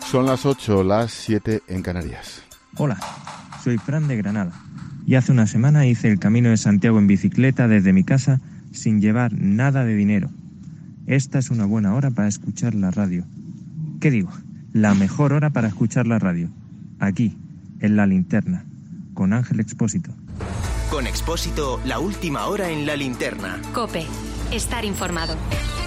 Son las 8, las 7 en Canarias. Hola, soy Fran de Granada y hace una semana hice el Camino de Santiago en bicicleta desde mi casa sin llevar nada de dinero. Esta es una buena hora para escuchar la radio. ¿Qué digo? La mejor hora para escuchar la radio. Aquí, en La Linterna, con Ángel Expósito. Con Expósito, la última hora en La Linterna. COPE, estar informado.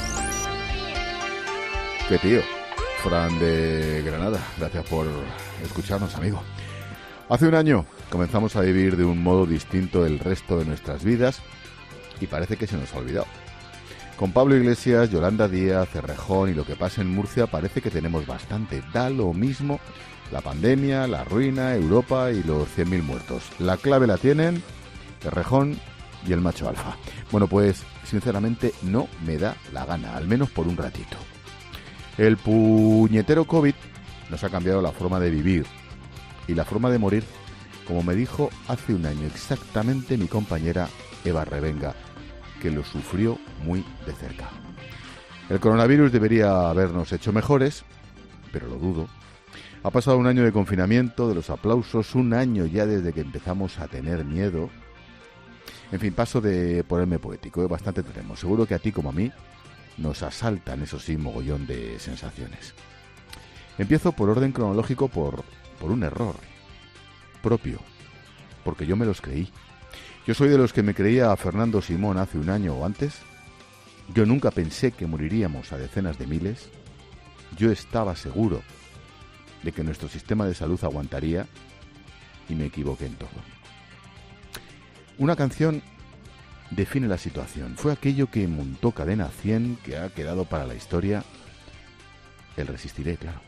¿Qué tío? Fran de Granada, gracias por escucharnos, amigo. Hace un año comenzamos a vivir de un modo distinto el resto de nuestras vidas y parece que se nos ha olvidado. Con Pablo Iglesias, Yolanda Díaz, Errejón y lo que pasa en Murcia parece que tenemos bastante. Da lo mismo la pandemia, la ruina, Europa y los 100.000 muertos. La clave la tienen Errejón y el macho alfa. Bueno, pues sinceramente no me da la gana, al menos por un ratito. El puñetero COVID nos ha cambiado la forma de vivir y la forma de morir, como me dijo hace un año exactamente mi compañera Eva Revenga, que lo sufrió muy de cerca. El coronavirus debería habernos hecho mejores, pero lo dudo. Ha pasado un año de confinamiento, de los aplausos, un año ya desde que empezamos a tener miedo. En fin, paso de ponerme poético, bastante tenemos. Seguro que a ti como a mí nos asaltan, eso sí, mogollón de sensaciones. Empiezo por orden cronológico por un error propio, porque yo me los creí. Yo soy de los que me creía a Fernando Simón hace un año o antes. Yo nunca pensé que moriríamos a decenas de miles. Yo estaba seguro de que nuestro sistema de salud aguantaría y me equivoqué en todo. Una canción define la situación. Fue aquello que montó Cadena 100, que ha quedado para la historia. El Resistiré, claro.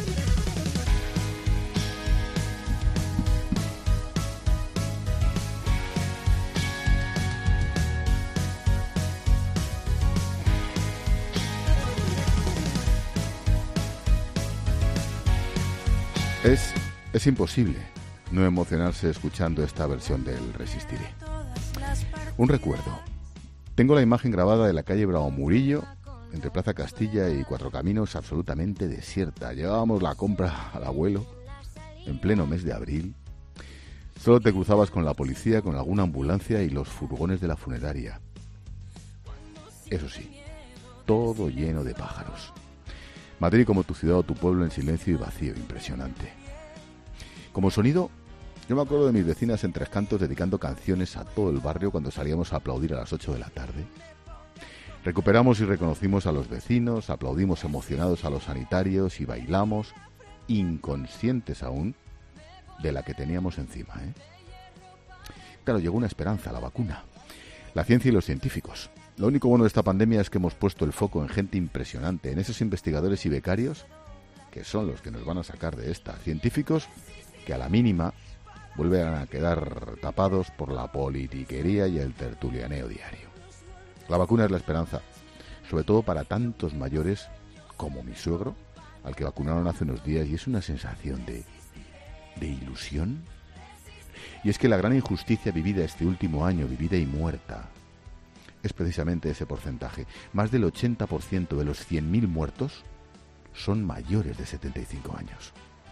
Es imposible no emocionarse escuchando esta versión del Resistiré. Un recuerdo. Tengo la imagen grabada de la calle Bravo Murillo, entre Plaza Castilla y Cuatro Caminos, absolutamente desierta. Llevábamos la compra al abuelo en pleno mes de abril. Solo te cruzabas con la policía, con alguna ambulancia y los furgones de la funeraria. Eso sí, todo lleno de pájaros. Madrid como tu ciudad o tu pueblo en silencio y vacío, impresionante. Como sonido, yo me acuerdo de mis vecinas en Tres Cantos dedicando canciones a todo el barrio cuando salíamos a aplaudir a las 8 de la tarde. Recuperamos y reconocimos a los vecinos, aplaudimos emocionados a los sanitarios y bailamos, inconscientes aún, de la que teníamos encima, Claro, llegó una esperanza, la vacuna, la ciencia y los científicos. Lo único bueno de esta pandemia es que hemos puesto el foco en gente impresionante, en esos investigadores y becarios, que son los que nos van a sacar de esta. Científicos que a la mínima vuelven a quedar tapados por la politiquería y el tertulianeo diario. La vacuna es la esperanza, sobre todo para tantos mayores como mi suegro, al que vacunaron hace unos días, y es una sensación de ilusión. Y es que la gran injusticia vivida este último año, vivida y muerta, es precisamente ese porcentaje. Más del 80% de los 100.000 muertos son mayores de 75 años.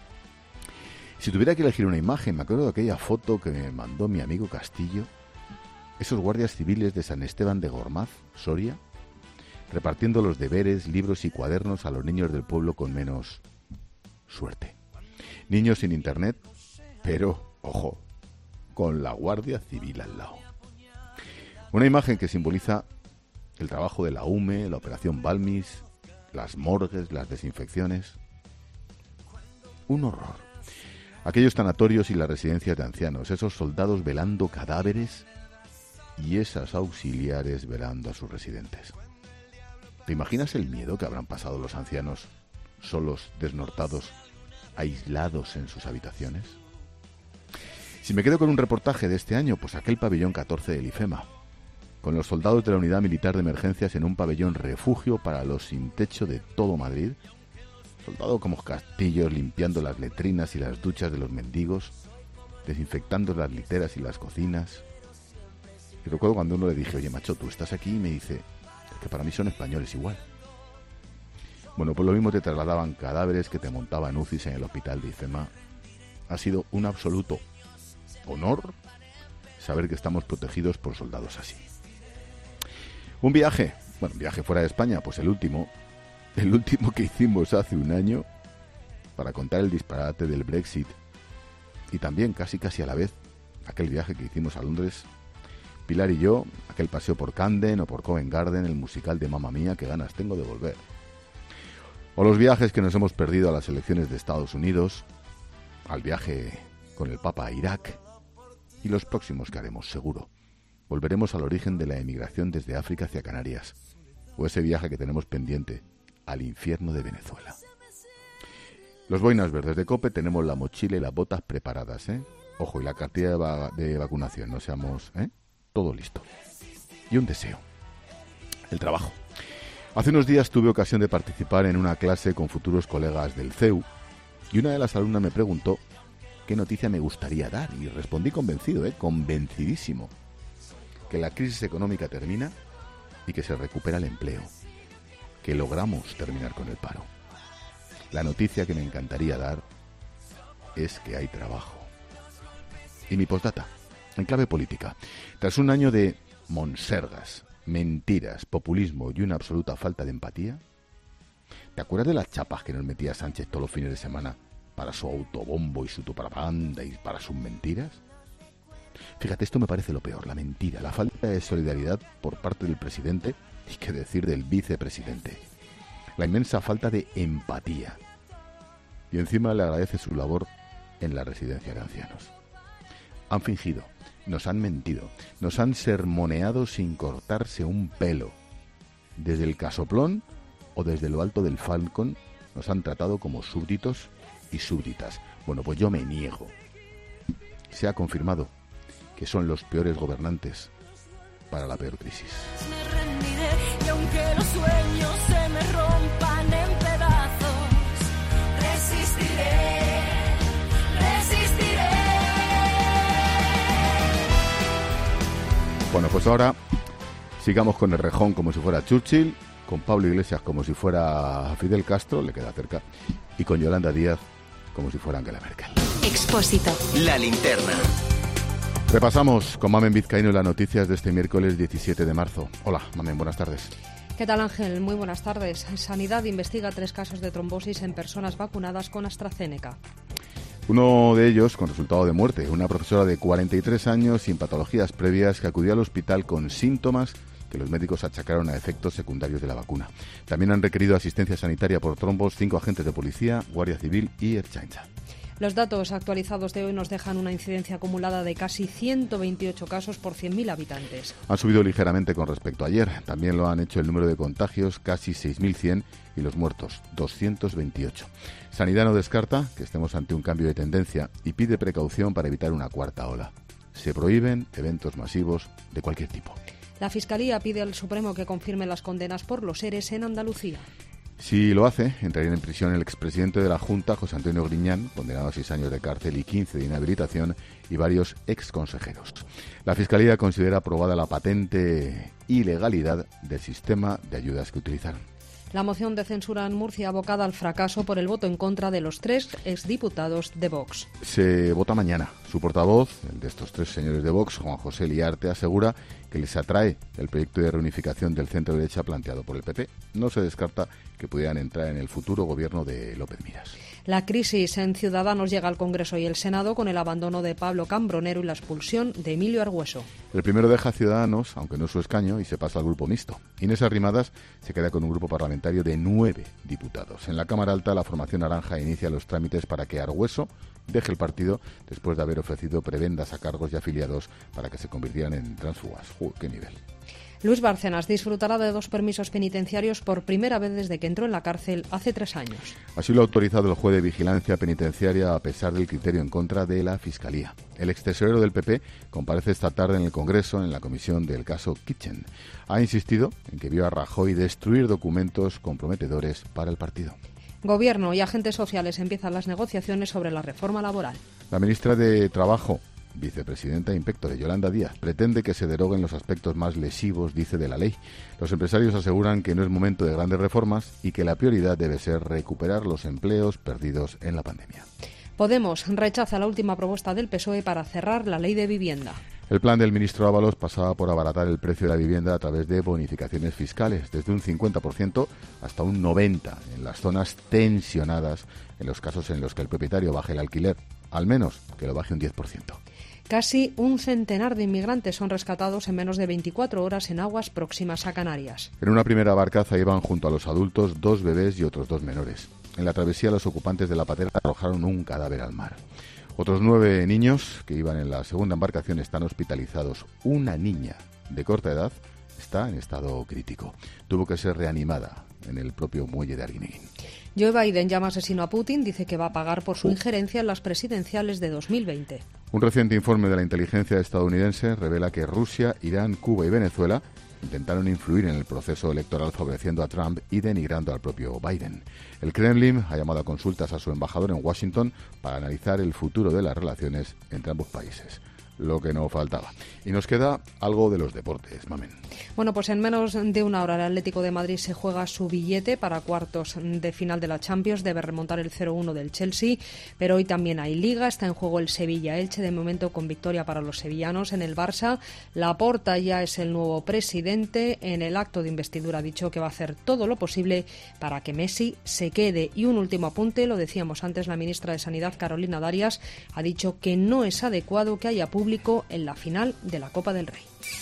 Si tuviera que elegir una imagen, me acuerdo de aquella foto que me mandó mi amigo Castillo, esos guardias civiles de San Esteban de Gormaz, Soria, repartiendo los deberes, libros y cuadernos a los niños del pueblo con menos suerte. Niños sin internet, pero, ojo, con la Guardia Civil al lado. Una imagen que simboliza el trabajo de la UME, la Operación Balmis, las morgues, las desinfecciones. Un horror. Aquellos tanatorios y las residencias de ancianos, esos soldados velando cadáveres y esas auxiliares velando a sus residentes. ¿Te imaginas el miedo que habrán pasado los ancianos, solos, desnortados, aislados en sus habitaciones? Si me quedo con un reportaje de este año, pues aquel pabellón 14 del IFEMA, con los soldados de la Unidad Militar de Emergencias en un pabellón refugio para los sin techo de todo Madrid, soldados como castillos limpiando las letrinas y las duchas de los mendigos, desinfectando las literas y las cocinas. Y recuerdo cuando uno le dije, oye macho, tú estás aquí, y me dice, es que para mí son españoles igual. Bueno, pues lo mismo te trasladaban cadáveres que te montaban UCIs en el hospital de IFEMA. Ha sido un absoluto honor saber que estamos protegidos por soldados así. Un viaje fuera de España, pues el último que hicimos hace un año para contar el disparate del Brexit, y también casi a la vez aquel viaje que hicimos a Londres, Pilar y yo, aquel paseo por Camden o por Covent Garden, el musical de Mamma Mía, qué ganas tengo de volver. O los viajes que nos hemos perdido a las elecciones de Estados Unidos, al viaje con el Papa a Irak, y los próximos que haremos, seguro. Volveremos al origen de la emigración desde África hacia Canarias, o ese viaje que tenemos pendiente al infierno de Venezuela. Los boinas verdes de COPE tenemos la mochila y las botas preparadas, ¿eh? Ojo, y la cartilla de vacunación, no seamos, todo listo. Y un deseo, el trabajo. Hace unos días tuve ocasión de participar en una clase con futuros colegas del CEU, y una de las alumnas me preguntó qué noticia me gustaría dar, y respondí convencido, convencidísimo, que la crisis económica termina y que se recupera el empleo, que logramos terminar con el paro. La noticia que me encantaría dar es que hay trabajo. Y mi postdata, en clave política. Tras un año de monsergas, mentiras, populismo y una absoluta falta de empatía, ¿te acuerdas de las chapas que nos metía Sánchez todos los fines de semana para su autobombo y su propaganda y para sus mentiras? Fíjate, esto me parece lo peor, la mentira, la falta de solidaridad por parte del presidente y qué decir del vicepresidente. La inmensa falta de empatía. Y encima le agradece su labor en la residencia de ancianos. Han fingido, nos han mentido, nos han sermoneado sin cortarse un pelo. Desde el casoplón o desde lo alto del Falcon nos han tratado como súbditos y súbditas. Bueno, pues yo me niego. Se ha confirmado que son los peores gobernantes para la peor crisis. Me rendiré y aunque los sueños se me rompan en pedazos, resistiré. Bueno, pues ahora sigamos con el Rejón como si fuera Churchill, con Pablo Iglesias como si fuera Fidel Castro, le queda cerca, y con Yolanda Díaz como si fuera Angela Merkel. Expósito. La linterna. Repasamos con Mamen Vizcaíno las noticias de este miércoles 17 de marzo. Hola, Mamen, buenas tardes. ¿Qué tal, Ángel? Muy buenas tardes. Sanidad investiga 3 casos de trombosis en personas vacunadas con AstraZeneca. Uno de ellos con resultado de muerte, una profesora de 43 años sin patologías previas que acudió al hospital con síntomas que los médicos achacaron a efectos secundarios de la vacuna. También han requerido asistencia sanitaria por trombos 5 agentes de policía, Guardia Civil y Ertzaintza. Los datos actualizados de hoy nos dejan una incidencia acumulada de casi 128 casos por 100.000 habitantes. Han subido ligeramente con respecto a ayer. También lo han hecho el número de contagios, casi 6.100, y los muertos, 228. Sanidad no descarta que estemos ante un cambio de tendencia y pide precaución para evitar una cuarta ola. Se prohíben eventos masivos de cualquier tipo. La Fiscalía pide al Supremo que confirme las condenas por los ERES en Andalucía. Si lo hace, entrarían en prisión el expresidente de la Junta, José Antonio Griñán, condenado a 6 años de cárcel y 15 de inhabilitación, y varios exconsejeros. La Fiscalía considera aprobada la patente ilegalidad del sistema de ayudas que utilizaron. La moción de censura en Murcia abocada al fracaso por el voto en contra de los 3 exdiputados de Vox. Se vota mañana. Su portavoz, el de estos 3 señores de Vox, Juan José Liarte, asegura que les atrae el proyecto de reunificación del centro-derecha planteado por el PP. No se descarta que pudieran entrar en el futuro gobierno de López Miras. La crisis en Ciudadanos llega al Congreso y el Senado con el abandono de Pablo Cambronero y la expulsión de Emilio Argüeso. El primero deja Ciudadanos, aunque no su escaño, y se pasa al grupo mixto. Inés Arrimadas se queda con un grupo parlamentario de 9 diputados. En la Cámara Alta, la formación naranja inicia los trámites para que Argüeso deje el partido después de haber ofrecido prebendas a cargos y afiliados para que se convirtieran en tránsfugas. ¡Qué nivel! Luis Bárcenas disfrutará de 2 permisos penitenciarios por primera vez desde que entró en la cárcel hace 3 años. Así lo ha autorizado el juez de vigilancia penitenciaria a pesar del criterio en contra de la Fiscalía. El extesorero del PP comparece esta tarde en el Congreso en la comisión del caso Kitchen. Ha insistido en que vio a Rajoy destruir documentos comprometedores para el partido. Gobierno y agentes sociales empiezan las negociaciones sobre la reforma laboral. La ministra de Trabajo vicepresidenta Inspectore, Yolanda Díaz, pretende que se deroguen los aspectos más lesivos, dice, de la ley. Los empresarios aseguran que no es momento de grandes reformas y que la prioridad debe ser recuperar los empleos perdidos en la pandemia. Podemos rechaza la última propuesta del PSOE para cerrar la ley de vivienda. El plan del ministro Ábalos pasaba por abaratar el precio de la vivienda a través de bonificaciones fiscales, desde un 50% hasta un 90% en las zonas tensionadas, en los casos en los que el propietario baje el alquiler, al menos que lo baje un 10%. Casi un centenar de inmigrantes son rescatados en menos de 24 horas en aguas próximas a Canarias. En una primera barcaza iban junto a los adultos 2 bebés y otros 2 menores. En la travesía, los ocupantes de la patera arrojaron un cadáver al mar. Otros 9 niños que iban en la segunda embarcación están hospitalizados. Una niña de corta edad está en estado crítico. Tuvo que ser reanimada en el propio muelle de Arguineguín. Joe Biden llama asesino a Putin, dice que va a pagar por su injerencia en las presidenciales de 2020. Un reciente informe de la inteligencia estadounidense revela que Rusia, Irán, Cuba y Venezuela intentaron influir en el proceso electoral favoreciendo a Trump y denigrando al propio Biden. El Kremlin ha llamado a consultas a su embajador en Washington para analizar el futuro de las relaciones entre ambos países. Lo que no faltaba. Y nos queda algo de los deportes, Mamen. Bueno, pues en menos de una hora el Atlético de Madrid se juega su billete para cuartos de final de la Champions. Debe remontar el 0-1 del Chelsea, pero hoy también hay Liga. Está en juego el Sevilla-Elche, de momento con victoria para los sevillanos. En el Barça, Laporta ya es el nuevo presidente. En el acto de investidura ha dicho que va a hacer todo lo posible para que Messi se quede. Y un último apunte, lo decíamos antes, la ministra de Sanidad, Carolina Darias, ha dicho que no es adecuado que haya público en la final de la Copa del Rey.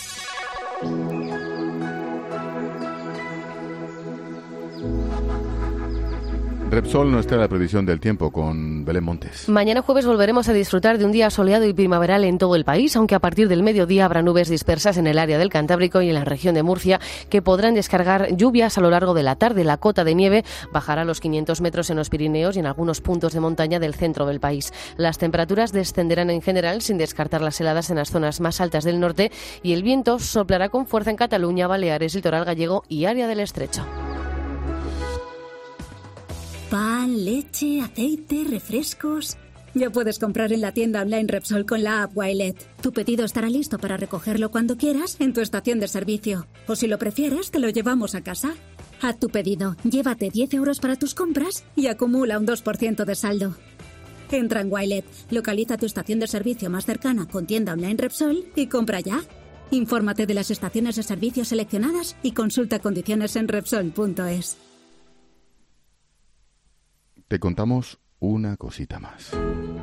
Repsol nos trae la previsión del tiempo con Belén Montes. Mañana jueves volveremos a disfrutar de un día soleado y primaveral en todo el país, aunque a partir del mediodía habrá nubes dispersas en el área del Cantábrico y en la región de Murcia que podrán descargar lluvias a lo largo de la tarde. La cota de nieve bajará a los 500 metros en los Pirineos y en algunos puntos de montaña del centro del país. Las temperaturas descenderán en general, sin descartar las heladas en las zonas más altas del norte, y el viento soplará con fuerza en Cataluña, Baleares, litoral gallego y área del Estrecho. Pan, leche, aceite, refrescos. Ya puedes comprar en la tienda online Repsol con la app Wilet. Tu pedido estará listo para recogerlo cuando quieras en tu estación de servicio. O si lo prefieres, te lo llevamos a casa. Haz tu pedido, llévate 10 euros para tus compras y acumula un 2% de saldo. Entra en Wilet, localiza tu estación de servicio más cercana con tienda online Repsol y compra ya. Infórmate de las estaciones de servicio seleccionadas y consulta condiciones en Repsol.es. Te contamos una cosita más.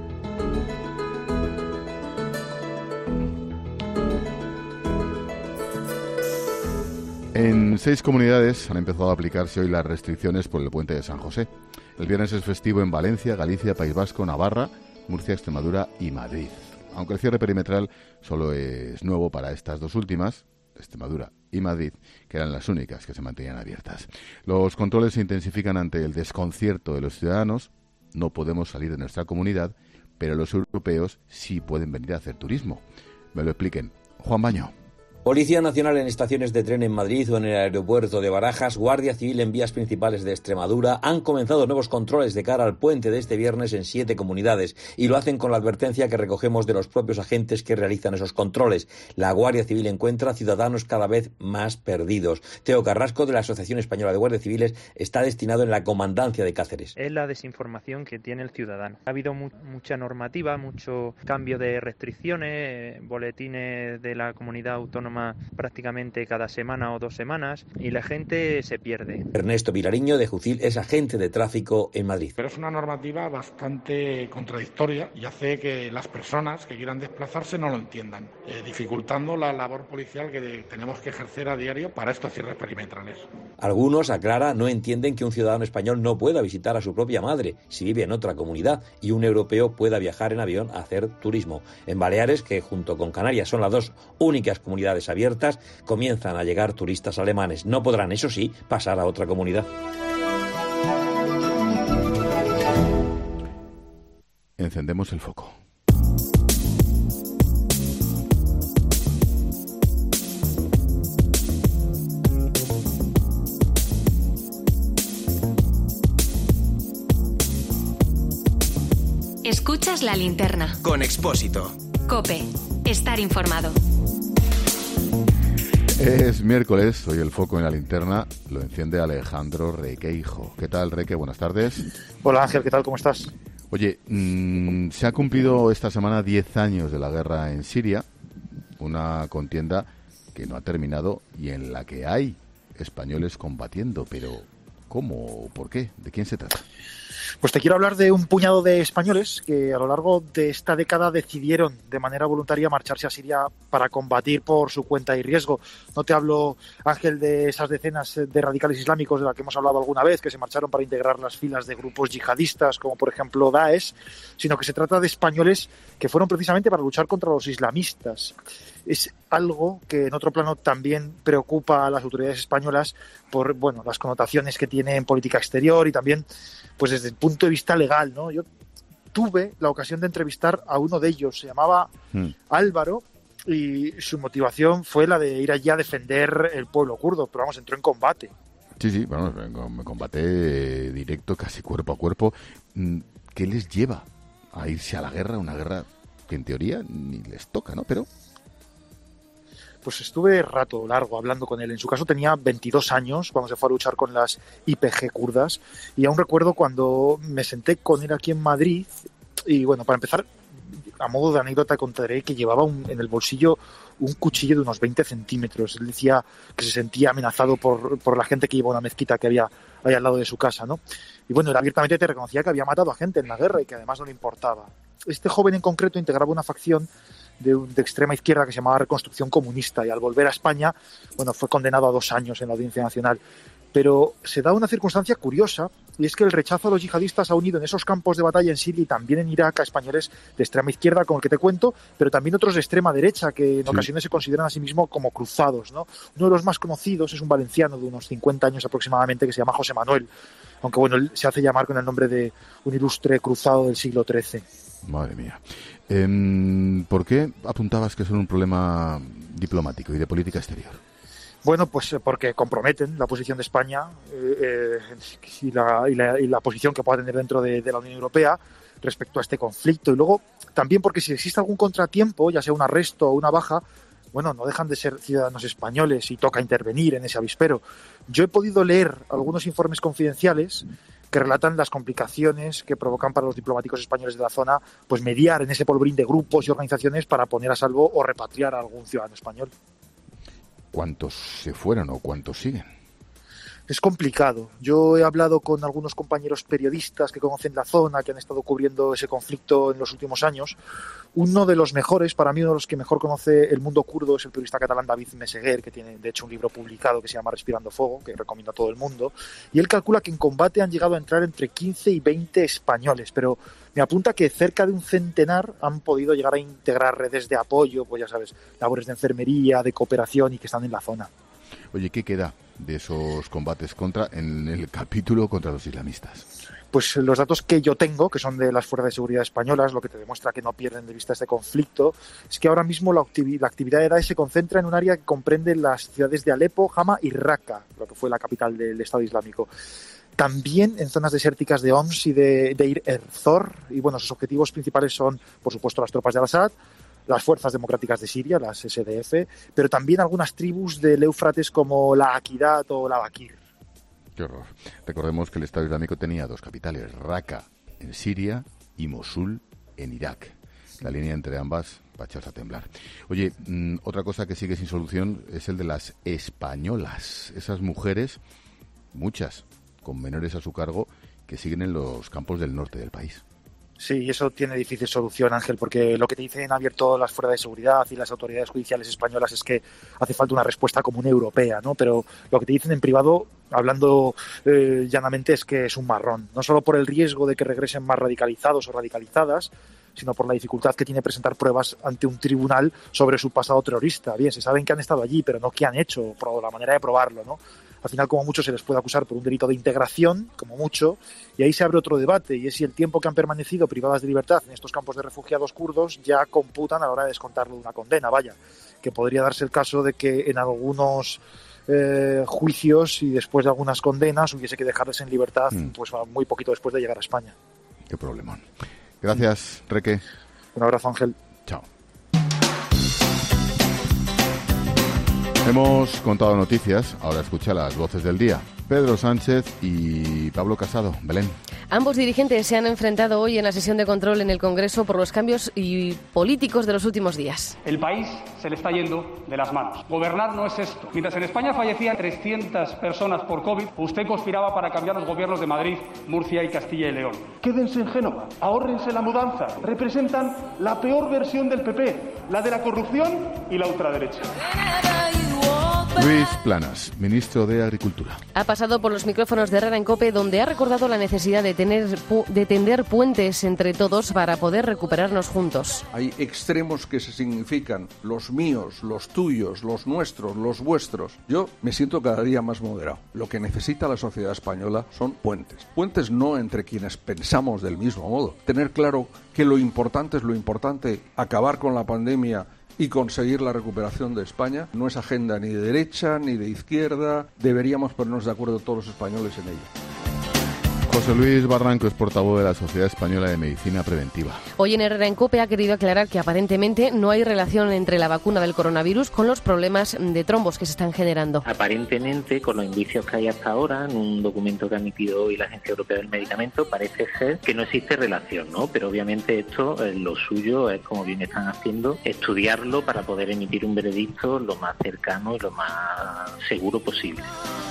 En 6 comunidades han empezado a aplicarse hoy las restricciones por el puente de San José. El viernes es festivo en Valencia, Galicia, País Vasco, Navarra, Murcia, Extremadura y Madrid. Aunque el cierre perimetral solo es nuevo para estas dos últimas, Extremadura y Madrid, que eran las únicas que se mantenían abiertas. Los controles se intensifican ante el desconcierto de los ciudadanos. No podemos salir de nuestra comunidad, pero los europeos sí pueden venir a hacer turismo. Me lo expliquen. Juan Baño. Policía Nacional en estaciones de tren en Madrid o en el aeropuerto de Barajas, Guardia Civil en vías principales de Extremadura han comenzado nuevos controles de cara al puente de este viernes en 7 comunidades y lo hacen con la advertencia que recogemos de los propios agentes que realizan esos controles. La Guardia Civil encuentra ciudadanos cada vez más perdidos. Teo Carrasco, de la Asociación Española de Guardias Civiles, está destinado en la Comandancia de Cáceres. Es la desinformación que tiene el ciudadano. Ha habido mucha normativa, mucho cambio de restricciones, boletines de la comunidad autónoma prácticamente cada semana o 2 semanas y la gente se pierde. Ernesto Vilariño, de Jucil, es agente de tráfico en Madrid. Pero es una normativa bastante contradictoria y hace que las personas que quieran desplazarse no lo entiendan, dificultando la labor policial que tenemos que ejercer a diario para estos cierres perimetrales. Algunos, aclara, no entienden que un ciudadano español no pueda visitar a su propia madre si vive en otra comunidad y un europeo pueda viajar en avión a hacer turismo. En Baleares, que junto con Canarias son las 2 únicas comunidades abiertas, comienzan a llegar turistas alemanes. No podrán, eso sí, pasar a otra comunidad. Encendemos el foco. Escuchas la linterna. Con Expósito. COPE. Estar informado. Es miércoles, hoy el foco en la linterna lo enciende Alejandro Requeijo. ¿Qué tal, Reque? Buenas tardes. Hola, Ángel, ¿qué tal? ¿Cómo estás? Oye, se ha cumplido esta semana 10 años de la guerra en Siria, una contienda que no ha terminado y en la que hay españoles combatiendo, pero ¿cómo? ¿Por qué? ¿De quién se trata? Pues te quiero hablar de un puñado de españoles que a lo largo de esta década decidieron de manera voluntaria marcharse a Siria para combatir por su cuenta y riesgo. No te hablo, Ángel, de esas decenas de radicales islámicos de las que hemos hablado alguna vez, que se marcharon para integrar las filas de grupos yihadistas, como por ejemplo Daesh, sino que se trata de españoles que fueron precisamente para luchar contra los islamistas. Es algo que en otro plano también preocupa a las autoridades españolas por, bueno, las connotaciones que tiene en política exterior y también pues desde el punto de vista legal, ¿no? Yo tuve la ocasión de entrevistar a uno de ellos, se llamaba Álvaro, y su motivación fue la de ir allí a defender el pueblo kurdo, pero vamos, entró en combate. Sí, bueno, me combate directo, casi cuerpo a cuerpo. ¿Qué les lleva a irse a la guerra? Una guerra que en teoría ni les toca, ¿no? Pero pues estuve rato largo hablando con él. En su caso tenía 22 años cuando se fue a luchar con las YPG kurdas y aún recuerdo cuando me senté con él aquí en Madrid y bueno, para empezar, a modo de anécdota contaré que llevaba en el bolsillo un cuchillo de unos 20 centímetros. Él decía que se sentía amenazado por la gente que iba a una mezquita que había ahí al lado de su casa, ¿no? Y bueno, él abiertamente te reconocía que había matado a gente en la guerra y que además no le importaba. Este joven en concreto integraba una facción de extrema izquierda que se llamaba Reconstrucción Comunista y al volver a España, bueno, fue condenado a 2 años en la Audiencia Nacional. Pero se da una circunstancia curiosa y es que el rechazo a los yihadistas ha unido en esos campos de batalla en Siria y también en Irak a españoles de extrema izquierda, como el que te cuento, pero también otros de extrema derecha que en ocasiones se consideran a sí mismos como cruzados, ¿no? Uno de los más conocidos es un valenciano de unos 50 años aproximadamente que se llama José Manuel, aunque bueno, él se hace llamar con el nombre de un ilustre cruzado del siglo XIII. Madre mía. ¿Por qué apuntabas que son un problema diplomático y de política exterior? Bueno, pues porque comprometen la posición de España y la posición que pueda tener dentro de la Unión Europea respecto a este conflicto. Y luego también porque si existe algún contratiempo, ya sea un arresto o una baja, bueno, no dejan de ser ciudadanos españoles y toca intervenir en ese avispero. Yo he podido leer algunos informes confidenciales que relatan las complicaciones que provocan para los diplomáticos españoles de la zona, pues mediar en ese polvorín de grupos y organizaciones para poner a salvo o repatriar a algún ciudadano español. ¿Cuántos se fueron o cuántos siguen? Es complicado. Yo he hablado con algunos compañeros periodistas que conocen la zona, que han estado cubriendo ese conflicto en los últimos años. Uno de los mejores, para mí uno de los que mejor conoce el mundo kurdo, es el periodista catalán David Meseguer, que tiene de hecho un libro publicado que se llama Respirando Fuego, que recomiendo a todo el mundo. Y él calcula que en combate han llegado a entrar entre 15 y 20 españoles, pero me apunta que cerca de un centenar han podido llegar a integrar redes de apoyo, pues ya sabes, labores de enfermería, de cooperación y que están en la zona. Oye, ¿qué queda de esos combates en el capítulo contra los islamistas? Pues los datos que yo tengo, que son de las fuerzas de seguridad españolas, lo que te demuestra que no pierden de vista este conflicto, es que ahora mismo la actividad de Daesh se concentra en un área que comprende las ciudades de Alepo, Hama y Raqqa, lo que fue la capital del Estado Islámico. También en zonas desérticas de Homs y de Deir ez-Zor, y bueno, sus objetivos principales son, por supuesto, las tropas de Al-Assad, las fuerzas democráticas de Siria, las SDF, pero también algunas tribus del Éufrates como la Aqidat o la Bakir. Qué horror. Recordemos que el Estado Islámico tenía 2 capitales, Raqqa en Siria y Mosul en Irak. La línea entre ambas va a echarse a temblar. Oye, otra cosa que sigue sin solución es el de las españolas. Esas mujeres, muchas, con menores a su cargo, que siguen en los campos del norte del país. Sí, eso tiene difícil solución, Ángel, porque lo que te dicen abierto las fuerzas de seguridad y las autoridades judiciales españolas es que hace falta una respuesta común europea, ¿no? Pero lo que te dicen en privado, hablando llanamente, es que es un marrón. No solo por el riesgo de que regresen más radicalizados o radicalizadas, sino por la dificultad que tiene presentar pruebas ante un tribunal sobre su pasado terrorista. Bien, se saben que han estado allí, pero no qué han hecho, por la manera de probarlo, ¿no? Al final, como mucho, se les puede acusar por un delito de integración, como mucho, y ahí se abre otro debate, y es si el tiempo que han permanecido privadas de libertad en estos campos de refugiados kurdos ya computan a la hora de descontarle una condena, vaya, que podría darse el caso de que en algunos juicios y después de algunas condenas hubiese que dejarles en libertad pues muy poquito después de llegar a España. Qué problemón. Gracias, Reque. Un abrazo, Ángel. Chao. Hemos contado noticias, ahora escucha las voces del día. Pedro Sánchez y Pablo Casado. Belén. Ambos dirigentes se han enfrentado hoy en la sesión de control en el Congreso por los cambios políticos de los últimos días. El país se le está yendo de las manos. Gobernar no es esto. Mientras en España fallecían 300 personas por COVID, usted conspiraba para cambiar los gobiernos de Madrid, Murcia y Castilla y León. Quédense en Génova, ahórrense la mudanza. Representan la peor versión del PP, la de la corrupción y la ultraderecha. Luis Planas, ministro de Agricultura. Ha pasado por los micrófonos de Herrera en COPE, donde ha recordado la necesidad de tender puentes entre todos para poder recuperarnos juntos. Hay extremos que se significan los míos, los tuyos, los nuestros, los vuestros. Yo me siento cada día más moderado. Lo que necesita la sociedad española son puentes. Puentes no entre quienes pensamos del mismo modo. Tener claro que lo importante es lo importante, acabar con la pandemia y conseguir la recuperación de España. No es agenda ni de derecha ni de izquierda. Deberíamos ponernos de acuerdo todos los españoles en ello. José Luis Barranco es portavoz de la Sociedad Española de Medicina Preventiva. Hoy en Herrera en COPE ha querido aclarar que aparentemente no hay relación entre la vacuna del coronavirus con los problemas de trombos que se están generando. Aparentemente, con los indicios que hay hasta ahora, en un documento que ha emitido hoy la Agencia Europea del Medicamento, parece ser que no existe relación, ¿no? Pero obviamente esto, lo suyo es, como bien están haciendo, estudiarlo para poder emitir un veredicto lo más cercano y lo más seguro posible.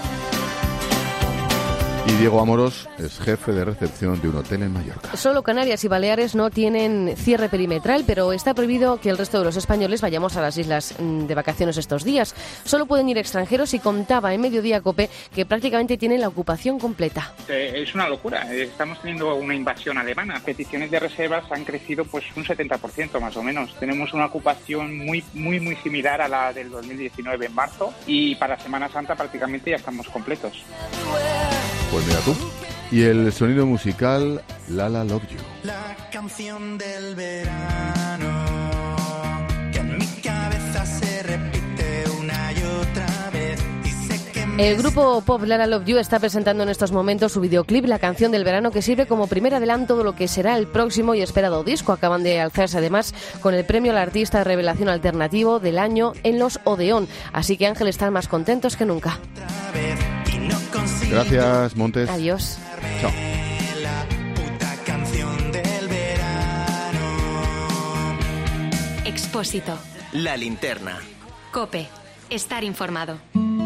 Y Diego Amorós es jefe de recepción de un hotel en Mallorca. Solo Canarias y Baleares no tienen cierre perimetral, pero está prohibido que el resto de los españoles vayamos a las islas de vacaciones estos días. Solo pueden ir extranjeros y contaba en Mediodía COPE que prácticamente tienen la ocupación completa. Es una locura. Estamos teniendo una invasión alemana. Peticiones de reservas han crecido pues un 70% más o menos. Tenemos una ocupación muy similar a la del 2019 en marzo y para Semana Santa prácticamente ya estamos completos. Pues mira tú. Y el sonido musical Lala Love You. La canción del verano que en mi cabeza se repite una y otra vez. El grupo pop Lala Love You está presentando en estos momentos su videoclip La canción del verano, que sirve como primer adelanto de lo que será el próximo y esperado disco. Acaban de alzarse además con el premio al artista de revelación alternativo del año en los Odeón. Así que Ángel están más contentos que nunca. Gracias, Montes. Adiós. Chao. Expósito. La linterna. COPE. Estar informado.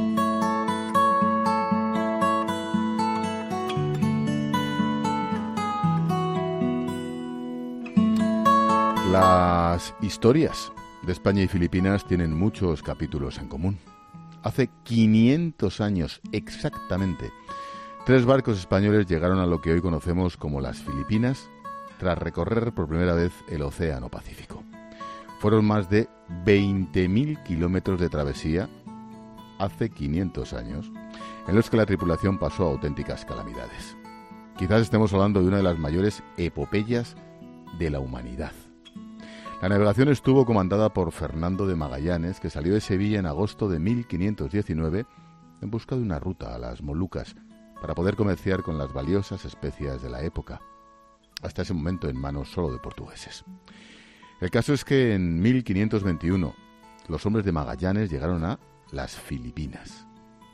Las historias de España y Filipinas tienen muchos capítulos en común. Hace 500 años exactamente, 3 barcos españoles llegaron a lo que hoy conocemos como las Filipinas tras recorrer por primera vez el Océano Pacífico. Fueron más de 20.000 kilómetros de travesía hace 500 años, en los que la tripulación pasó auténticas calamidades. Quizás estemos hablando de una de las mayores epopeyas de la humanidad. La navegación estuvo comandada por Fernando de Magallanes, que salió de Sevilla en agosto de 1519 en busca de una ruta a las Molucas para poder comerciar con las valiosas especias de la época, hasta ese momento en manos solo de portugueses. El caso es que en 1521 los hombres de Magallanes llegaron a las Filipinas.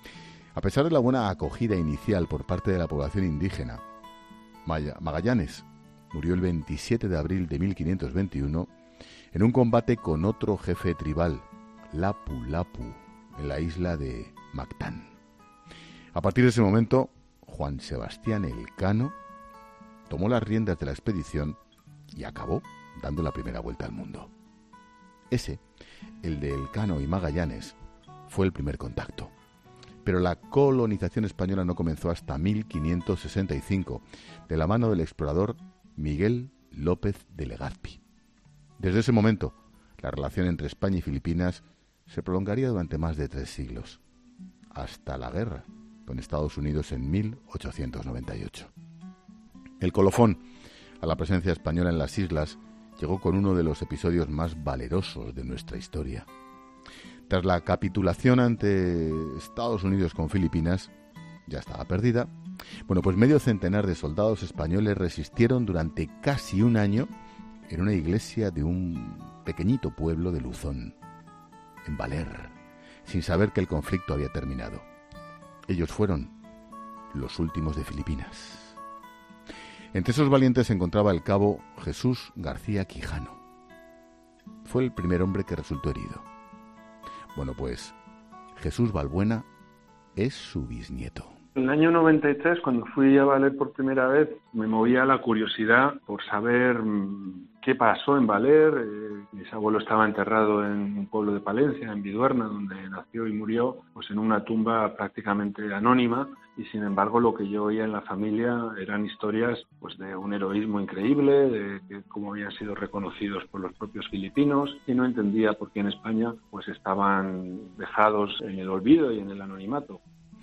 A pesar de la buena acogida inicial por parte de la población indígena, Magallanes murió el 27 de abril de 1521 en un combate con otro jefe tribal, Lapu Lapu, en la isla de Mactán. A partir de ese momento, Juan Sebastián Elcano tomó las riendas de la expedición y acabó dando la primera vuelta al mundo. Ese, el de Elcano y Magallanes, fue el primer contacto. Pero la colonización española no comenzó hasta 1565, de la mano del explorador Miguel López de Legazpi. Desde ese momento, la relación entre España y Filipinas se prolongaría durante más de 3 siglos, hasta la guerra con Estados Unidos en 1898. El colofón a la presencia española en las islas llegó con uno de los episodios más valerosos de nuestra historia. Tras la capitulación ante Estados Unidos con Filipinas, ya estaba perdida, pues medio centenar de soldados españoles resistieron durante casi un año en una iglesia de un pequeñito pueblo de Luzón, en Baler, sin saber que el conflicto había terminado. Ellos fueron los últimos de Filipinas. Entre esos valientes se encontraba el cabo Jesús García Quijano. Fue el primer hombre que resultó herido. Bueno, pues Jesús Balbuena es su bisnieto. En el año 93, cuando fui a Valer por primera vez, me movía la curiosidad por saber qué pasó en Valer. Mi abuelo estaba enterrado en un pueblo de Palencia, en Viduerna, donde nació y murió, pues en una tumba prácticamente anónima. Y sin embargo, lo que yo oía en la familia eran historias pues de un heroísmo increíble, de cómo habían sido reconocidos por los propios filipinos, y no entendía por qué en España pues estaban dejados en el olvido y en el anonimato.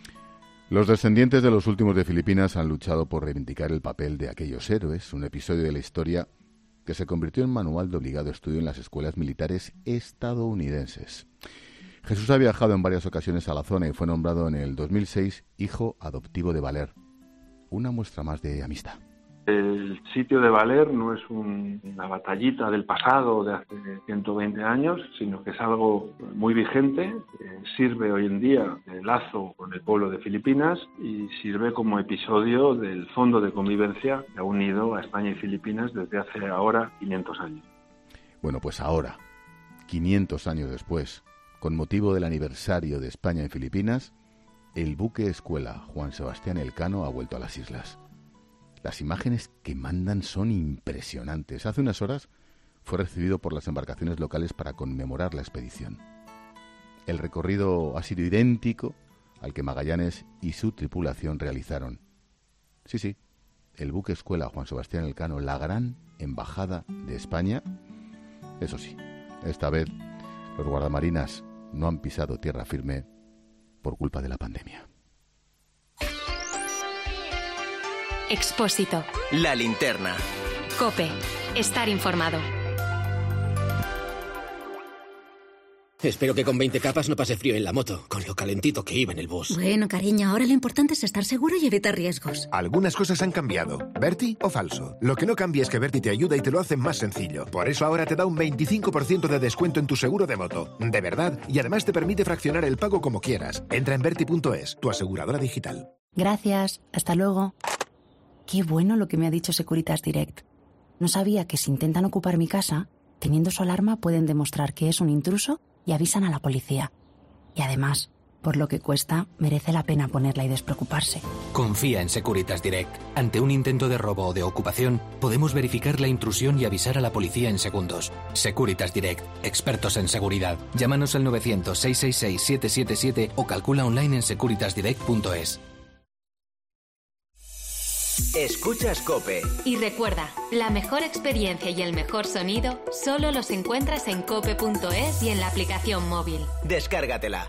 Los descendientes de los últimos de Filipinas han luchado por reivindicar el papel de aquellos héroes, un episodio de la historia que se convirtió en manual de obligado estudio en las escuelas militares estadounidenses. Jesús ha viajado en varias ocasiones a la zona y fue nombrado en el 2006 hijo adoptivo de Valer. Una muestra más de amistad. El sitio de Valer no es una batallita del pasado de hace 120 años, sino que es algo muy vigente, sirve hoy en día de lazo con el pueblo de Filipinas y sirve como episodio del fondo de convivencia que ha unido a España y Filipinas desde hace ahora 500 años. Bueno, pues ahora, 500 años después, con motivo del aniversario de España y Filipinas, el buque escuela Juan Sebastián Elcano ha vuelto a las islas. Las imágenes que mandan son impresionantes. Hace unas horas fue recibido por las embarcaciones locales para conmemorar la expedición. El recorrido ha sido idéntico al que Magallanes y su tripulación realizaron. Sí, el buque escuela Juan Sebastián Elcano, la gran embajada de España. Eso sí, esta vez los guardamarinas no han pisado tierra firme por culpa de la pandemia. Expósito. La linterna. COPE. Estar informado. Espero que con 20 capas no pase frío en la moto, con lo calentito que iba en el bus. Bueno, cariño, ahora lo importante es estar seguro y evitar riesgos. Algunas cosas han cambiado. ¿Berti o falso? Lo que no cambia es que Berti te ayuda y te lo hace más sencillo. Por eso ahora te da un 25% de descuento en tu seguro de moto. De verdad. Y además te permite fraccionar el pago como quieras. Entra en berti.es, tu aseguradora digital. Gracias. Hasta luego. Qué bueno lo que me ha dicho Securitas Direct. No sabía que si intentan ocupar mi casa, teniendo su alarma pueden demostrar que es un intruso y avisan a la policía. Y además, por lo que cuesta, merece la pena ponerla y despreocuparse. Confía en Securitas Direct. Ante un intento de robo o de ocupación, podemos verificar la intrusión y avisar a la policía en segundos. Securitas Direct. Expertos en seguridad. Llámanos al 900-666-777 o calcula online en securitasdirect.es. Escuchas COPE. Y recuerda, la mejor experiencia y el mejor sonido solo los encuentras en cope.es y en la aplicación móvil. Descárgatela.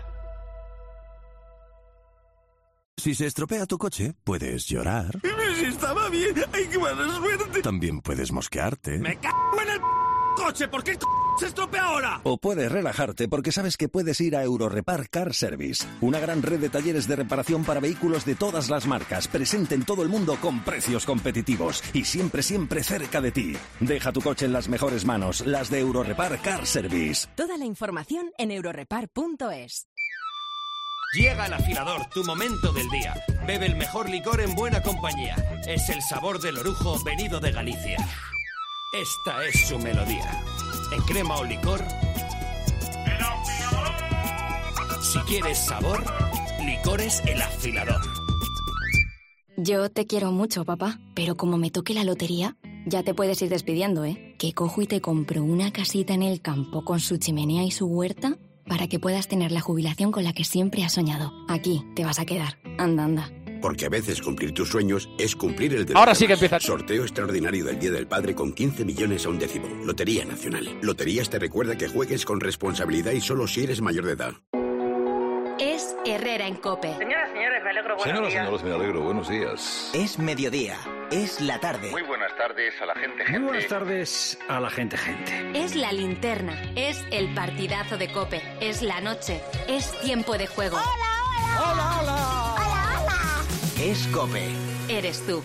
Si se estropea tu coche, puedes llorar. Si estaba bien, ¡ay, qué mala suerte! También puedes mosquearte. ¡Me cago en el coche! ¿Por qué se estropea ahora? O puedes relajarte porque sabes que puedes ir a Eurorepar Car Service, una gran red de talleres de reparación para vehículos de todas las marcas, presente en todo el mundo con precios competitivos y siempre cerca de ti. Deja tu coche en las mejores manos, las de Eurorepar Car Service. Toda la información en eurorepar.es. Llega el afilador, tu momento del día. Bebe el mejor licor en buena compañía. Es el sabor del orujo venido de Galicia. Esta es su melodía. En crema o licor. ¡El afilador! Si quieres sabor, Licores El Afilador. Yo te quiero mucho, papá, pero como me toque la lotería, ya te puedes ir despidiendo, ¿eh? Que cojo y te compro una casita en el campo con su chimenea y su huerta para que puedas tener la jubilación con la que siempre has soñado. Aquí te vas a quedar. Anda, anda. Porque a veces cumplir tus sueños es cumplir el de los Ahora sí que demás. empieza. Sorteo extraordinario del Día del Padre con 15 millones a un décimo. Lotería Nacional. Loterías te recuerda que juegues con responsabilidad y solo si eres mayor de edad. Es Herrera en COPE. Señoras, señores, me alegro, buenos días. me alegro, buenos días. Es mediodía. Es la tarde. Muy buenas tardes a la gente. Muy buenas tardes a la gente. Es la linterna. Es el partidazo de COPE. Es la noche. Es tiempo de juego. ¡Hola! Es COPE. Eres tú.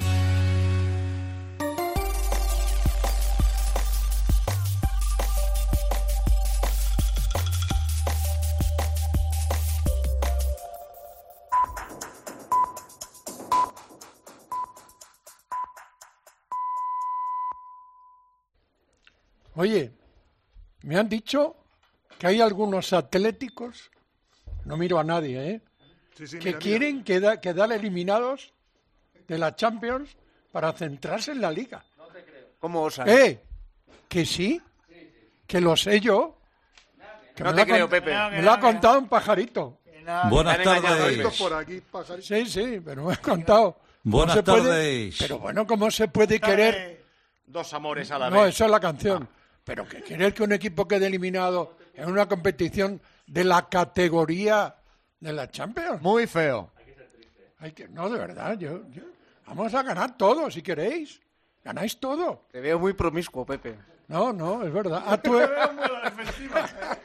Oye, me han dicho que hay algunos atléticos, no miro a nadie, que quieren quedar eliminados de la Champions para centrarse en la Liga. No te creo. ¿Cómo osan? Que sí, que lo sé yo. Que no te creo, Pepe. Me lo ha contado un pajarito. Buenas tardes. Sí, pero me ha contado. Buenas tardes. Pero bueno, ¿cómo se puede querer? Dos amores a la vez. No, eso es la canción. Pero que querer que un equipo quede eliminado en una competición de la categoría de la Champions. Muy feo. No, de verdad, vamos a ganar todo, si queréis. Ganáis todo. Te veo muy promiscuo, Pepe. No, es verdad. Te veo muy a la defensiva.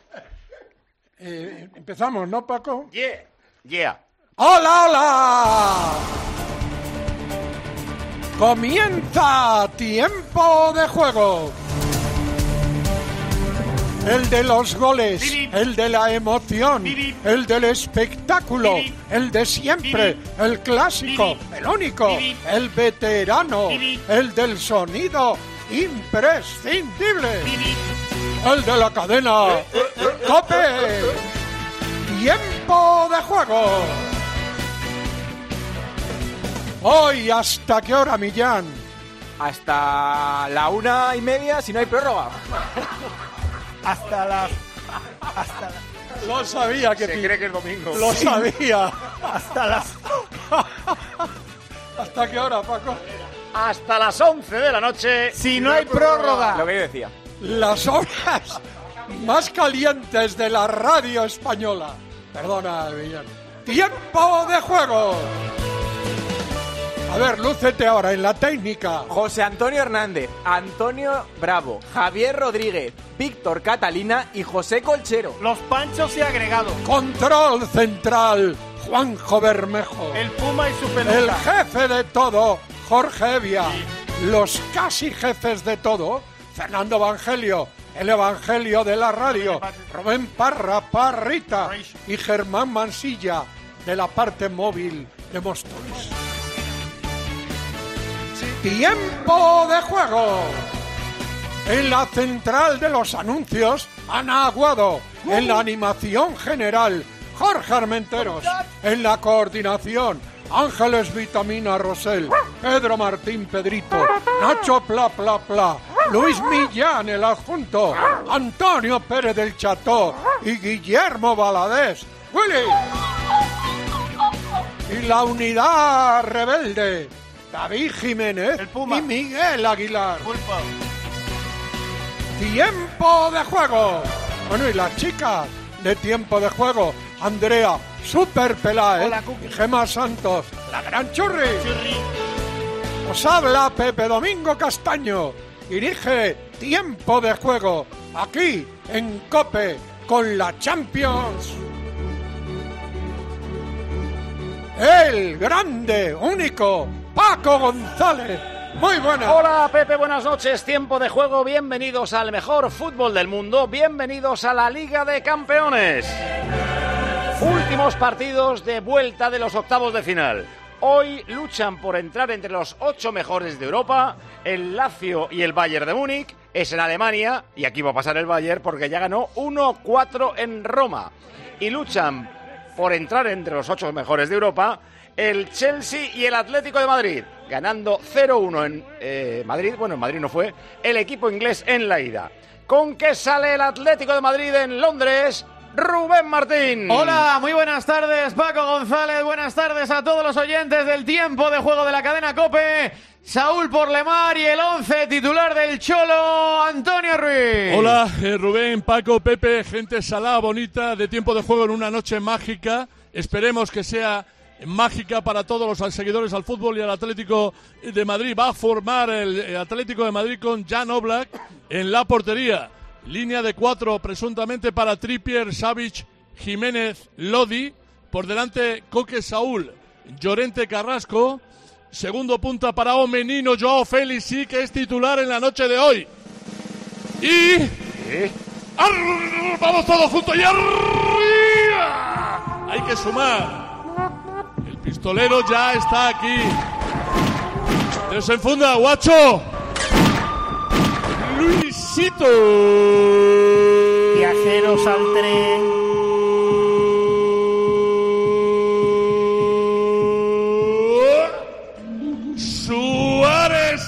Empezamos, ¿no, Paco? Yeah. ¡Hola! Comienza Tiempo de Juego. El de los goles, el de la emoción, el del espectáculo, el de siempre, el clásico, el único, el veterano, el del sonido imprescindible, el de la cadena COPE. Tiempo de Juego. Hoy, ¿hasta qué hora, Millán? Hasta la 1:30 si no hay prórroga. Lo sabía que se cree que es domingo. Lo sabía. ¿Hasta qué hora, Paco? Hasta las 11 de la noche. Si no hay prórroga. Lo que yo decía. Las horas más calientes de la radio española. Perdona, Millán. Tiempo de Juego. A ver, lúcete ahora en la técnica. José Antonio Hernández, Antonio Bravo, Javier Rodríguez, Víctor Catalina y José Colchero. Los Panchos y agregados. Control central, Juanjo Bermejo. El Puma y su pelota. El jefe de todo, Jorge Evia. Sí. Los casi jefes de todo, Fernando Evangelio, el Evangelio de la radio, Rubén Parrita y Germán Mansilla, de la parte móvil de Móstoles. Tiempo de Juego. En la central de los anuncios, Ana Aguado. En la animación general, Jorge Armenteros. En la coordinación, Ángeles Vitamina Rosell, Pedro Martín Pedrito, Nacho Pla, Luis Millán el adjunto, Antonio Pérez del Cható y Guillermo Valadés. ¡Willy! Y la unidad rebelde, David Jiménez y Miguel Aguilar. Tiempo de Juego. Bueno, y las chicas de Tiempo de Juego, Andrea Super Peláez y Gemma Santos, la gran Churri. Os habla Pepe Domingo Castaño. Dirige Tiempo de Juego aquí en COPE con la Champions. El grande, único Paco González. Muy buenas. Hola Pepe, buenas noches. Tiempo de Juego, bienvenidos al mejor fútbol del mundo, bienvenidos a la Liga de Campeones. Últimos partidos de vuelta de los octavos de final. Hoy luchan por entrar entre los 8 mejores de Europa. El Lazio y el Bayern de Múnich. Es en Alemania y aquí va a pasar el Bayern porque ya ganó 1-4 en Roma. Y luchan por entrar entre los 8 mejores de Europa el Chelsea y el Atlético de Madrid, ganando 0-1 en Madrid. Bueno, en Madrid no fue el equipo inglés en la ida. ¿Con qué sale el Atlético de Madrid en Londres? Rubén Martín. Hola, muy buenas tardes, Paco González. Buenas tardes a todos los oyentes del Tiempo de Juego de la cadena COPE. Saúl Porlemar y el 11 titular del Cholo, Antonio Ruiz. Hola, Rubén, Paco, Pepe, gente salada, bonita, de Tiempo de Juego en una noche mágica. Esperemos que sea mágica para todos los seguidores al fútbol y al Atlético de Madrid. Va a formar el Atlético de Madrid con Jan Oblak en la portería. Línea de 4 presuntamente para Trippier, Savic, Jiménez, Lodi. Por delante Coque Saúl, Llorente Carrasco. Segundo punta para Omenino, Joao Félix, sí que es titular en la noche de hoy. Y... ¡vamos todos juntos y arriba! Hay que sumar. El pistolero ya está aquí. Desenfunda, guacho. Luis éxito. Viajeros al tren. Suárez.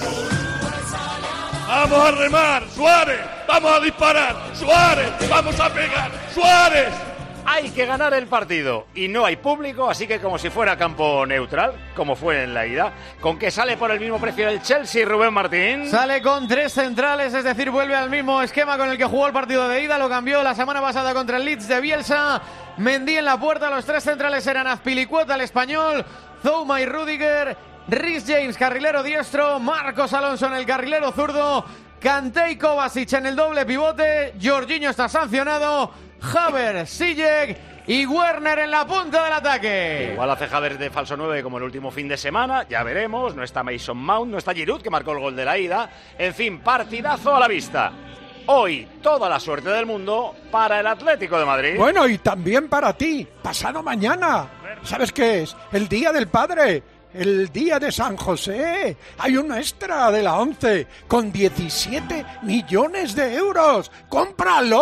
Vamos a remar, Suárez. Vamos a disparar, Suárez. Vamos a pegar, Suárez. Hay que ganar el partido y no hay público, así que como si fuera campo neutral, como fue en la ida. ¿Con qué sale por el mismo precio el Chelsea, Rubén Martín? Sale con 3 centrales, es decir, vuelve al mismo esquema con el que jugó el partido de ida. Lo cambió la semana pasada contra el Leeds de Bielsa. Mendy en la puerta, los 3 centrales eran Azpilicueta, el español, Zouma y Rüdiger, Reece James, carrilero diestro, Marcos Alonso en el carrilero zurdo, Kanté y Kovacic en el doble pivote, Jorginho está sancionado, Havertz, Ziyech y Werner en la punta del ataque. Igual hace Havertz de falso 9 como el último fin de semana, ya veremos. No está Mason Mount, no está Giroud, que marcó el gol de la ida. En fin, partidazo a la vista. Hoy, toda la suerte del mundo para el Atlético de Madrid. Bueno, y también para ti, pasado mañana. ¿Sabes qué es? El Día del Padre. El día de San José. Hay un extra de la 11 con 17 millones de euros. ¡Cómpralo!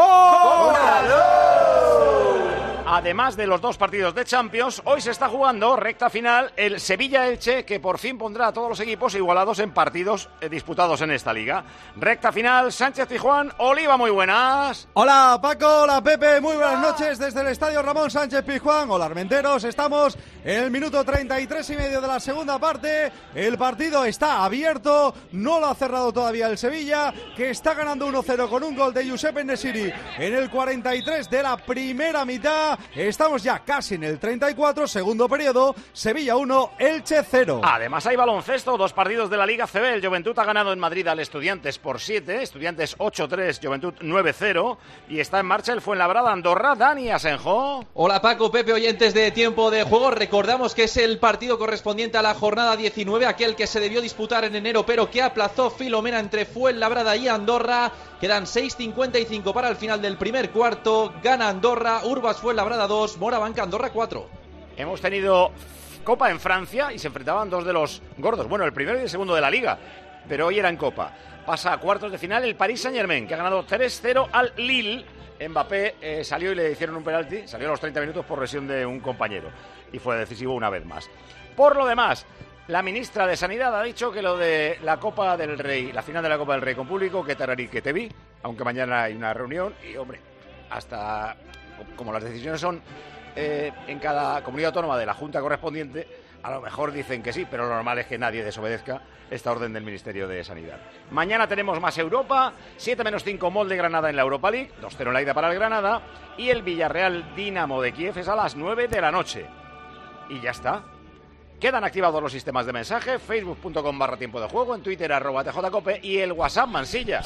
¡Cómpralo! Además de los 2 partidos de Champions, hoy se está jugando recta final el Sevilla-Elche, que por fin pondrá a todos los equipos igualados en partidos disputados en esta liga. Recta final, Sánchez-Pizjuán. Oliva, muy buenas. Hola Paco, hola Pepe, muy buenas noches desde el Estadio Ramón Sánchez-Pizjuán. Hola Armenteros, estamos en el minuto 33 y medio de la segunda parte. El partido está abierto, no lo ha cerrado todavía el Sevilla, que está ganando 1-0 con un gol de Giuseppe Nesiri en el 43 de la primera mitad. Estamos ya casi en el 34, segundo periodo, Sevilla 1, Elche 0. Además hay baloncesto, 2 partidos de la Liga CB. El Juventud ha ganado en Madrid al Estudiantes por 7, Estudiantes 8-3, Juventud 9-0. Y está en marcha el Fuenlabrada Andorra. Dani Asenjo. Hola Paco, Pepe, oyentes de Tiempo de Juego. Recordamos que es el partido correspondiente a la jornada 19, aquel que se debió disputar en enero, pero que aplazó Filomena entre Fuenlabrada y Andorra. Quedan 6:55 para el final del primer cuarto. Gana Andorra, Urbas Fuenlabrada 2, Morabanca Andorra 4. Hemos tenido Copa en Francia y se enfrentaban 2 de los gordos. Bueno, el primero y el segundo de la Liga, pero hoy era en Copa. Pasa a cuartos de final el Paris Saint-Germain, que ha ganado 3-0 al Lille. Mbappé salió y le hicieron un penalti. Salió a los 30 minutos por lesión de un compañero y fue decisivo una vez más. Por lo demás, la ministra de Sanidad ha dicho que lo de la Copa del Rey, la final de la Copa del Rey con público, que tararí que te vi, aunque mañana hay una reunión y, hombre, hasta como las decisiones son en cada comunidad autónoma de la Junta correspondiente, a lo mejor dicen que sí, pero lo normal es que nadie desobedezca esta orden del Ministerio de Sanidad. Mañana tenemos más Europa, 7-5 Molde Granada en la Europa League, 2-0 en la ida para el Granada, y el Villarreal Dinamo de Kiev es a las 9 de la noche. Y ya está. Quedan activados los sistemas de mensaje, facebook.com/tiempo de juego, en Twitter @tjcope y el WhatsApp Mansilla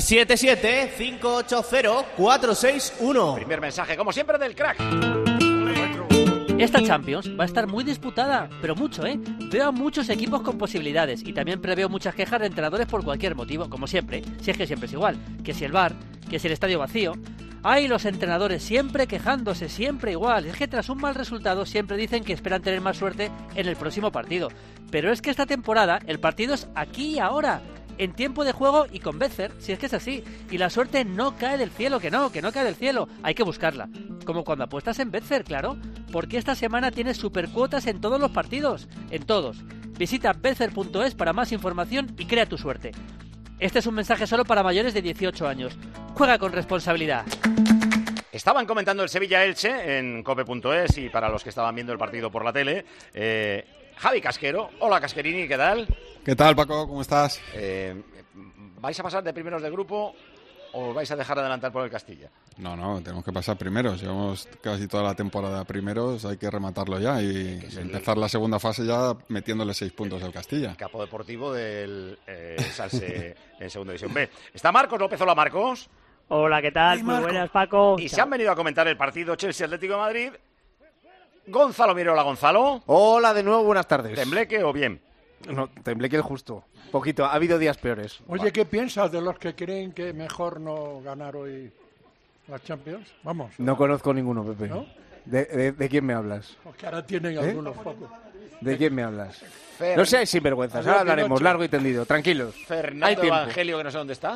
677-580-461. Primer mensaje, como siempre, del crack. Esta Champions va a estar muy disputada, pero mucho, ¿eh? Veo a muchos equipos con posibilidades y también preveo muchas quejas de entrenadores por cualquier motivo, como siempre, si es que siempre es igual, que si el VAR, que si el estadio vacío. Hay los entrenadores siempre quejándose, siempre igual. Es que tras un mal resultado siempre dicen que esperan tener más suerte en el próximo partido. Pero es que esta temporada el partido es aquí y ahora, en tiempo de juego y con Betfair, si es que es así. Y la suerte no cae del cielo, que no cae del cielo. Hay que buscarla. Como cuando apuestas en Betfair, claro. Porque esta semana tienes supercuotas en todos los partidos. En todos. Visita betfair.es para más información y crea tu suerte. Este es un mensaje solo para mayores de 18 años. Juega con responsabilidad. Estaban comentando el Sevilla-Elche en cope.es y para los que estaban viendo el partido por la tele, Javi Casquero. Hola Casquerini, ¿qué tal? ¿Qué tal, Paco? ¿Cómo estás? ¿Vais a pasar de primeros de grupo o os vais a dejar adelantar por el Castilla? No, tenemos que pasar primeros. Llevamos casi toda la temporada primeros, hay que rematarlo ya y empezar la segunda fase ya metiéndole 6 puntos al Castilla. El capo deportivo del Salse en segunda división B. ¿Está Marcos López? Hola, Marcos. Hola, ¿qué tal? Muy buenas, Paco. Y se han venido a comentar el partido Chelsea-Atlético de Madrid. Gonzalo Mirola. Gonzalo. Hola de nuevo, buenas tardes. ¿Tembleque o bien? No, tembleque el justo. Poquito, ha habido días peores. Oye, ¿qué piensas de los que creen que mejor no ganar hoy la Champions? Vamos. No conozco ninguno, Pepe. ¿No? ¿De quién me hablas? Porque ahora tienen algunos pocos. ¿De quién me hablas? No seáis sinvergüenzas, ahora hablaremos largo y tendido. Tranquilos. Fernando Evangelio, que no sé dónde está.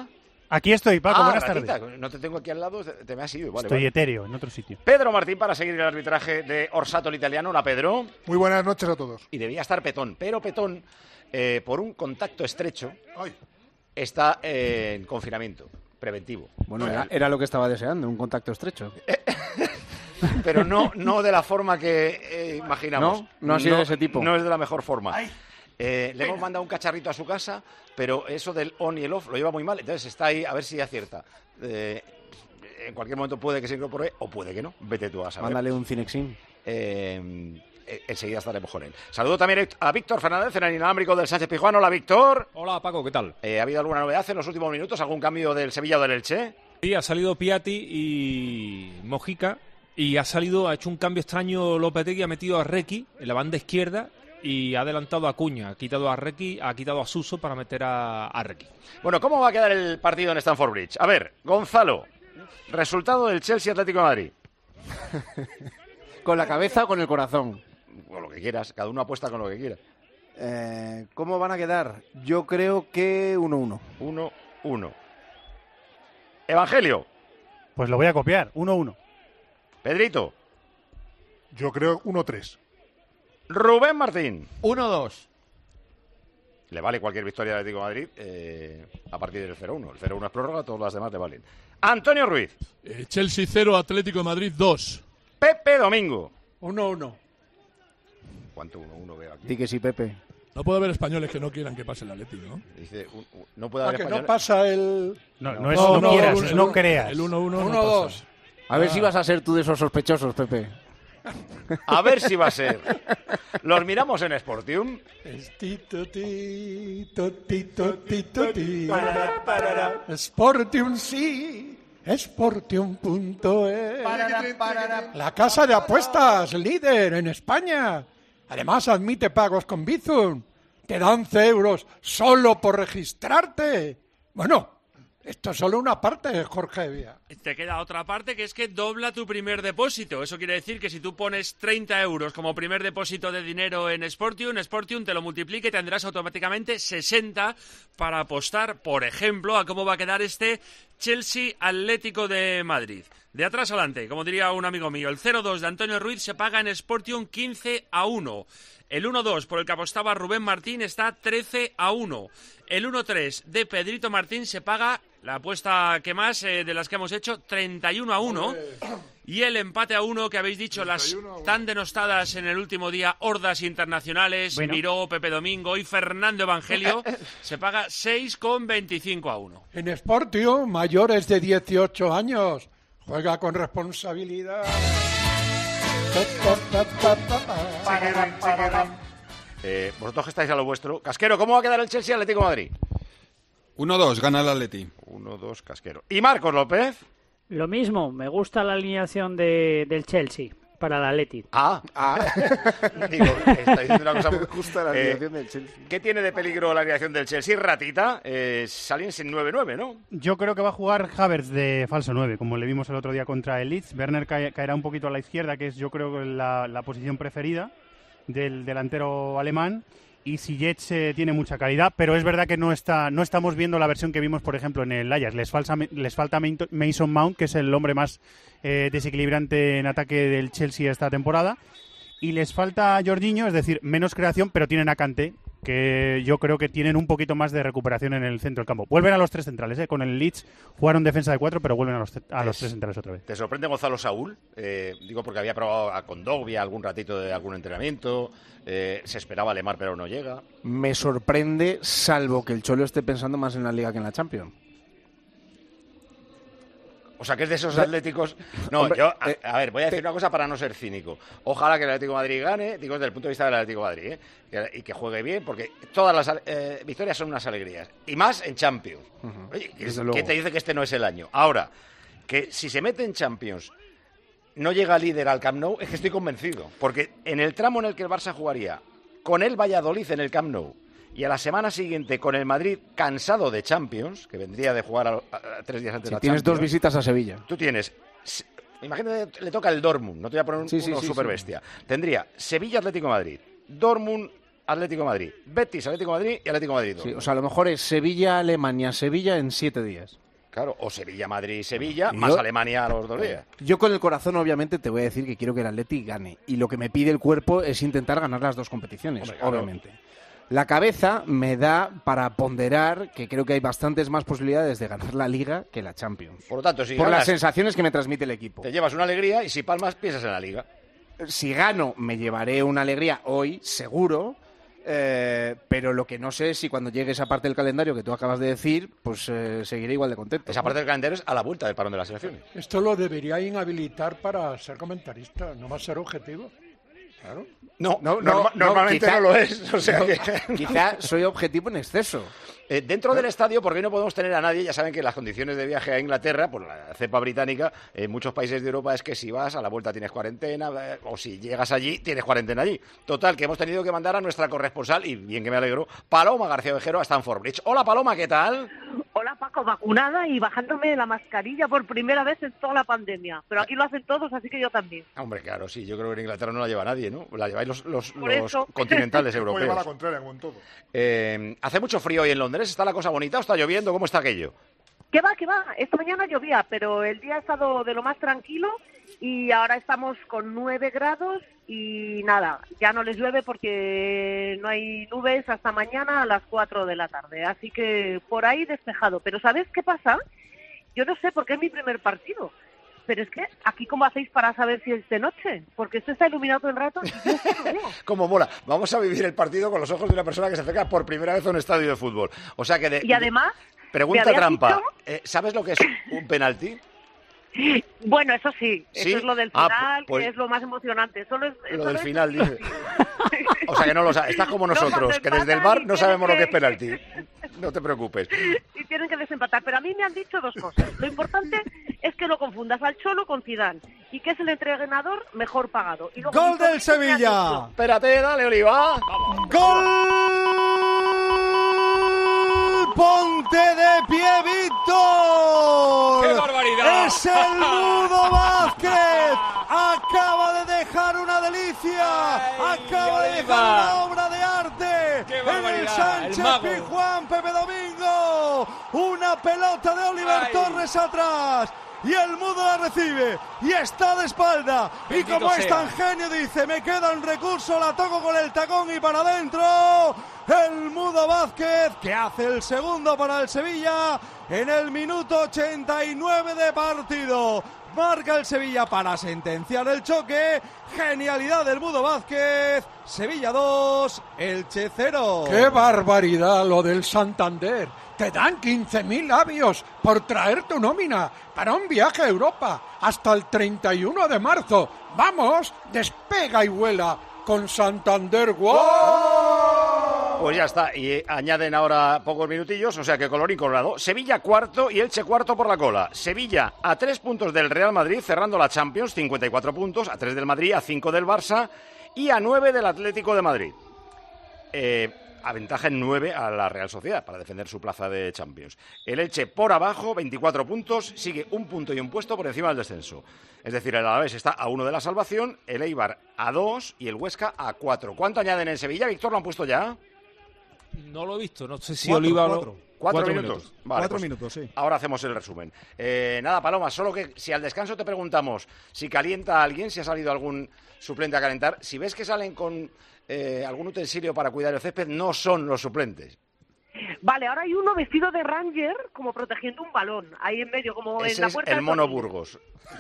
Aquí estoy, Paco, buenas ratita, tardes. no te tengo aquí al lado, te me has ido. Vale, Estoy vale. etéreo, en otro sitio. Pedro Martín para seguir el arbitraje de Orsato, el italiano. Hola, Pedro. Muy buenas noches a todos. Y debía estar Petón, pero Petón, por un contacto estrecho, está en confinamiento preventivo. Bueno, era lo que estaba deseando, un contacto estrecho. Pero no de la forma que imaginamos. No ha sido de ese tipo. No es de la mejor forma. Le hemos mandado un cacharrito a su casa, pero eso del on y el off lo lleva muy mal. Entonces está ahí a ver si acierta. En cualquier momento puede que se incorpore o puede que no. Vete tú a saber. Mándale un Cinexin. Enseguida estaremos con él. Saludo también a Víctor Fernández en el inalámbrico del Sánchez Pizjuán. Hola, Víctor. Hola, Paco, ¿qué tal? ¿Ha habido alguna novedad en los últimos minutos? ¿Algún cambio del Sevilla o del Elche? Sí, ha salido Piatti y Mojica. Y ha hecho un cambio extraño Lopetegui, ha metido a Requi en la banda izquierda y ha adelantado a Acuña, ha quitado a Requi, ha quitado a Suso para meter a Requi. Bueno, ¿cómo va a quedar el partido en Stamford Bridge? A ver, Gonzalo, resultado del Chelsea Atlético de Madrid. ¿Con la cabeza o con el corazón? Con lo que quieras, cada uno apuesta con lo que quiera. ¿Cómo van a quedar? Yo creo que 1-1. 1-1. Evangelio. Pues lo voy a copiar, 1-1. Pedrito. Yo creo 1-3. Rubén Martín. 1-2. Le vale cualquier victoria del Atlético de Madrid a partir del 0-1. El 0-1 es prórroga, todas las demás le valen. Antonio Ruiz. Chelsea 0, Atlético de Madrid 2. Pepe Domingo. 1-1. ¿Cuánto 1-1 veo aquí? Di que sí, Pepe. No puede haber españoles que no quieran que pase el Atlético, ¿no? Dice, no puede haber que españoles. no pasa el... No quieras, no creas. El 1-1 1-2. A ver si vas a ser tú de esos sospechosos, Pepe. A ver si va a ser. Los miramos en Sportium. Sportium sí, Sportium.es. La casa de apuestas líder en España. Además admite pagos con Bizum. Te dan 11 euros solo por registrarte. Bueno, esto es solo una parte, Jorge Vía. Te queda otra parte, que es que dobla tu primer depósito. Eso quiere decir que si tú pones 30 euros como primer depósito de dinero en Sportium te lo multiplica y tendrás automáticamente 60 para apostar, por ejemplo, a cómo va a quedar este Chelsea Atlético de Madrid. De atrás adelante, como diría un amigo mío, el 0-2 de Antonio Ruiz se paga en Sportium 15-1. El 1-2 por el que apostaba Rubén Martín está 13-1. El 1-3 de Pedrito Martín se paga, la apuesta que más de las que hemos hecho, 31-1. Y el empate a 1 que habéis dicho, las tan denostadas en el último día hordas internacionales, bueno. Miró, Pepe Domingo y Fernando Evangelio, se paga 6,25-1. En Sportium, mayores de 18 años. Juega con responsabilidad. Vosotros que estáis a lo vuestro. Casquero, ¿cómo va a quedar el Chelsea Atlético de Madrid? 1-2, gana el Atleti. 1-2, Casquero. ¿Y Marcos López? Lo mismo, me gusta la alineación del Chelsea para el Atleti. Digo, está diciendo una cosa muy justa la alineación del Chelsea. ¿Qué tiene de peligro la alineación del Chelsea? Ratita, salen sin 9-9, ¿no? Yo creo que va a jugar Havertz de falso 9, como le vimos el otro día contra el Leeds. Werner caerá un poquito a la izquierda, que es yo creo la posición preferida del delantero alemán. Y Ziyech tiene mucha calidad, pero es verdad que no estamos viendo la versión que vimos, por ejemplo, en el Ajax. Les falta Mason Mount, que es el hombre más desequilibrante en ataque del Chelsea esta temporada. Y les falta Jorginho, es decir, menos creación, pero tienen a Kanté, que yo creo que tienen un poquito más de recuperación en el centro del campo. Vuelven a los tres centrales, con el Leeds jugaron defensa de 4, pero vuelven a los tres centrales otra vez. ¿Te sorprende Gonzalo Saúl? Digo porque había probado a Kondogbia algún ratito de algún entrenamiento, se esperaba Lemar pero no llega. Me sorprende, salvo que el Cholo esté pensando más en la Liga que en la Champions. O sea, que es de esos atléticos... No, hombre, yo, a ver, voy a decir una cosa para no ser cínico. Ojalá que el Atlético de Madrid gane, digo desde el punto de vista del Atlético de Madrid, y que juegue bien, porque todas las victorias son unas alegrías. Y más en Champions. Oye, ¿qué te dice que este no es el año? Ahora, que si se mete en Champions, no llega líder al Camp Nou, es que estoy convencido. Porque en el tramo en el que el Barça jugaría con el Valladolid en el Camp Nou, y a la semana siguiente con el Madrid cansado de Champions, que vendría de jugar a 3 días antes de la Champions. Tienes 2 visitas a Sevilla. Tú tienes, imagínate, le toca el Dortmund, no te voy a poner uno super bestia. Tendría Sevilla Atlético de Madrid, Dortmund Atlético de Madrid, Betis Atlético de Madrid y Atlético de Madrid. Sí, o sea, a lo mejor es Sevilla Alemania, Sevilla en 7 días. Claro, o Sevilla-Madrid-Sevilla, más Alemania a los 2 días. Yo con el corazón, obviamente, te voy a decir que quiero que el Atleti gane. Y lo que me pide el cuerpo es intentar ganar las 2 competiciones, Hombre, claro. obviamente. La cabeza me da para ponderar que creo que hay bastantes más posibilidades de ganar la Liga que la Champions. Por lo tanto, si por ganas, las sensaciones que me transmite el equipo. te llevas una alegría y si palmas, piensas en la Liga. Si gano, me llevaré una alegría hoy, seguro. Pero lo que no sé es si cuando llegue esa parte del calendario que tú acabas de decir, pues seguiré igual de contento. Esa parte del calendario es a la vuelta del parón de las selecciones. Esto lo debería inhabilitar para ser comentarista, no va a ser objetivo. Claro. Normalmente quizá, no lo es. O sea que... Quizá soy objetivo en exceso. Dentro del estadio, porque hoy no podemos tener a nadie, ya saben que las condiciones de viaje a Inglaterra, por la cepa británica, en muchos países de Europa es que si vas a la vuelta tienes cuarentena, o si llegas allí tienes cuarentena allí. Total, que hemos tenido que mandar a nuestra corresponsal, y bien que me alegro, Paloma García Ovejero a Stamford Bridge. Hola Paloma, ¿qué tal? Hola Paco, vacunada y bajándome la mascarilla por primera vez en toda la pandemia. Pero aquí lo hacen todos, así que yo también. Hombre, claro, sí, yo creo que en Inglaterra no la lleva nadie, ¿no? La lleváis los eso. continentales europeos. Lleva la contraria con todo. Hace mucho frío hoy en Londres, ¿está la cosa bonita o está lloviendo? ¿Cómo está aquello? ¿Qué va? Esta mañana llovía, pero el día ha estado de lo más tranquilo y ahora estamos con 9 grados y nada, ya no les llueve porque no hay nubes hasta mañana a las 4 de la tarde. Así que por ahí despejado. Pero ¿sabes qué pasa? Yo no sé porque es mi primer partido. Pero es que, ¿aquí cómo hacéis para saber si es de noche? Porque esto está iluminado todo el rato y yo no veo. Como mola. Vamos a vivir el partido con los ojos de una persona que se acerca por primera vez a un estadio de fútbol. O sea que... Y además... Pregunta trampa. ¿Sabes lo que es un penalti? Bueno, eso sí. ¿Sí? Eso es lo del final, que es lo más emocionante. Lo del final, dice. O sea que no lo sabes. Estás como nosotros, que desde el bar no sabemos lo que es penalti. No te preocupes. Y tienen que desempatar. Pero a mí me han dicho 2 cosas. Lo importante es que no confundas al Cholo con Zidane y que es el entrenador mejor pagado. Y luego, ¡Gol del Sevilla! Espérate, dale, Oliva. ¡Gol! ¡Ponte de pie, Víctor! ¡Qué barbaridad! ¡Es el Mudo Vázquez! ¡Acaba de dejar una delicia! ¡Acaba de dejar una obra de arte! ¡Qué ¡En el barbaridad! Sánchez Pizjuán, Pepe Domingo! ¡Una pelota de Oliver Torres atrás! Y el Mudo la recibe y está de espalda. Bendito y como es sea. tan genio, dice: me queda un recurso, la toco con el tacón y para adentro. El Mudo Vázquez, que hace el segundo para el Sevilla en el minuto 89 de partido. Marca el Sevilla para sentenciar el choque. Genialidad del Mudo Vázquez. Sevilla 2, Elche 0. ¡Qué barbaridad lo del Santander! Te dan 15.000 labios por traer tu nómina para un viaje a Europa hasta el 31 de marzo. ¡Vamos! ¡Despega y vuela con Santander! ¡Wow! Pues ya está, y añaden ahora pocos minutillos, o sea que colorín colorado. Sevilla cuarto y Elche cuarto por la cola. Sevilla a 3 puntos del Real Madrid, cerrando la Champions, 54 puntos, a 3 del Madrid, a 5 del Barça y a 9 del Atlético de Madrid. Aventaja en 9 a la Real Sociedad para defender su plaza de Champions. El Elche por abajo, 24 puntos, sigue un punto y un puesto por encima del descenso. Es decir, el Alavés está a 1 de la salvación, el Eibar a 2 y el Huesca a 4. ¿Cuánto añaden en Sevilla? ¿Víctor, lo han puesto ya? No lo he visto, no sé si Oliva... 4 minutos. Vale, 4 minutos, sí. Ahora hacemos el resumen. Nada, Paloma, solo que si al descanso te preguntamos si calienta a alguien, si ha salido algún suplente a calentar, si ves que salen con algún utensilio para cuidar el césped, no son los suplentes. Vale, ahora hay uno vestido de Ranger como protegiendo un balón, ahí en medio, como Ese en la es puerta. el del Mono Torino. Burgos.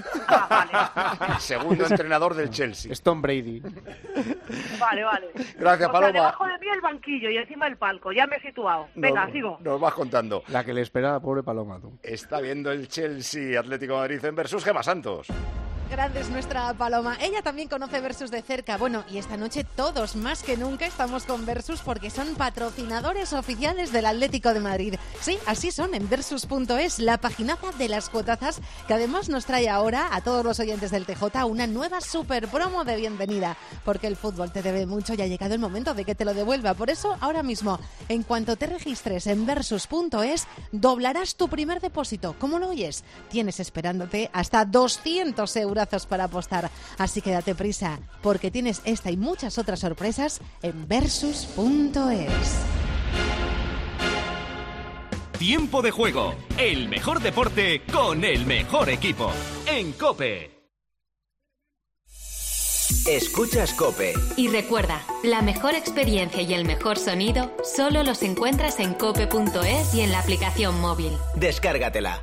Vale. Segundo entrenador del Chelsea. Es Tom Brady. Vale. Gracias, O Paloma. sea, debajo de mí el banquillo y encima el palco, ya me he situado. Venga, sigo. Nos vas contando. La que le espera a la pobre Paloma, tú. Está viendo el Chelsea Atlético de Madrid en versus Gemma Santos. Grande es nuestra Paloma. Ella también conoce Versus de cerca. Bueno, y esta noche todos más que nunca estamos con Versus porque son patrocinadores oficiales del Atlético de Madrid. Sí, así son en Versus.es, la paginaza de las cuotazas que además nos trae ahora a todos los oyentes del TJ una nueva super promo de bienvenida. Porque el fútbol te debe mucho y ha llegado el momento de que te lo devuelva. Por eso, ahora mismo, en cuanto te registres en Versus.es, doblarás tu primer depósito. ¿Cómo lo oyes? Tienes esperándote hasta 200 euros para apostar. Así que date prisa, porque tienes esta y muchas otras sorpresas en Versus.es. Tiempo de juego, el mejor deporte con el mejor equipo. En COPE. Escuchas COPE. Y recuerda, la mejor experiencia y el mejor sonido solo los encuentras en cope.es y en la aplicación móvil. Descárgatela.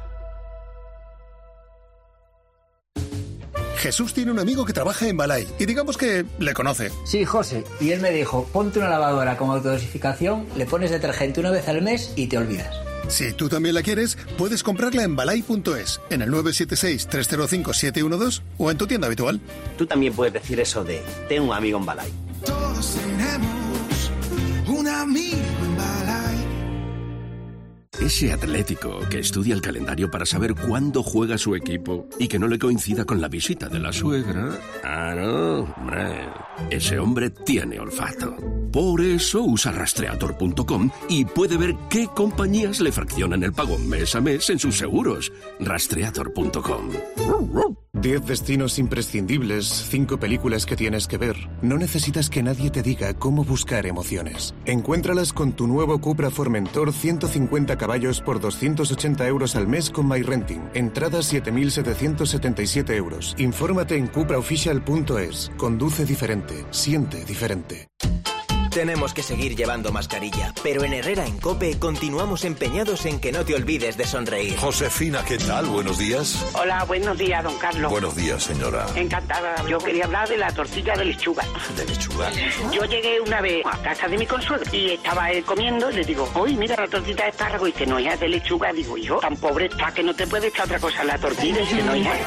Jesús tiene un amigo que trabaja en Balay y digamos que le conoce. Sí, José, y él me dijo, ponte una lavadora con autodosificación, le pones detergente una vez al mes y te olvidas. Si tú también la quieres, puedes comprarla en balay.es, en el 976-305-712 o en tu tienda habitual. Tú también puedes decir eso de, tengo un amigo en Balay. Todos tenemos un amigo en Balay. Ese Atlético que estudia el calendario para saber cuándo juega su equipo y que no le coincida con la visita de la suegra. Ah, no, hombre. Ese hombre tiene olfato. Por eso usa Rastreator.com y puede ver qué compañías le fraccionan el pago mes a mes en sus seguros. Rastreator.com. 10 destinos imprescindibles, 5 películas que tienes que ver. No necesitas que nadie te diga cómo buscar emociones. Encuéntralas con tu nuevo Cupra Formentor 150 caballos por 280 euros al mes con MyRenting. Entrada 7.777 euros. Infórmate en cupraofficial.es. Conduce diferente. Siente diferente. Tenemos que seguir llevando mascarilla, pero en Herrera en COPE continuamos empeñados en que no te olvides de sonreír. Josefina, ¿qué tal? Buenos días. Hola, buenos días, don Carlos. Buenos días, señora. Encantada. Yo quería hablar de la tortilla de lechuga. ¿De lechuga? Yo llegué una vez a casa de mi consuegro y estaba él comiendo y le digo, oye, mira la tortilla de espárrago. Y dice, no, ya es de lechuga. Digo, hijo, tan pobre está que no te puede echar otra cosa en la tortilla. Y dice, no, ya.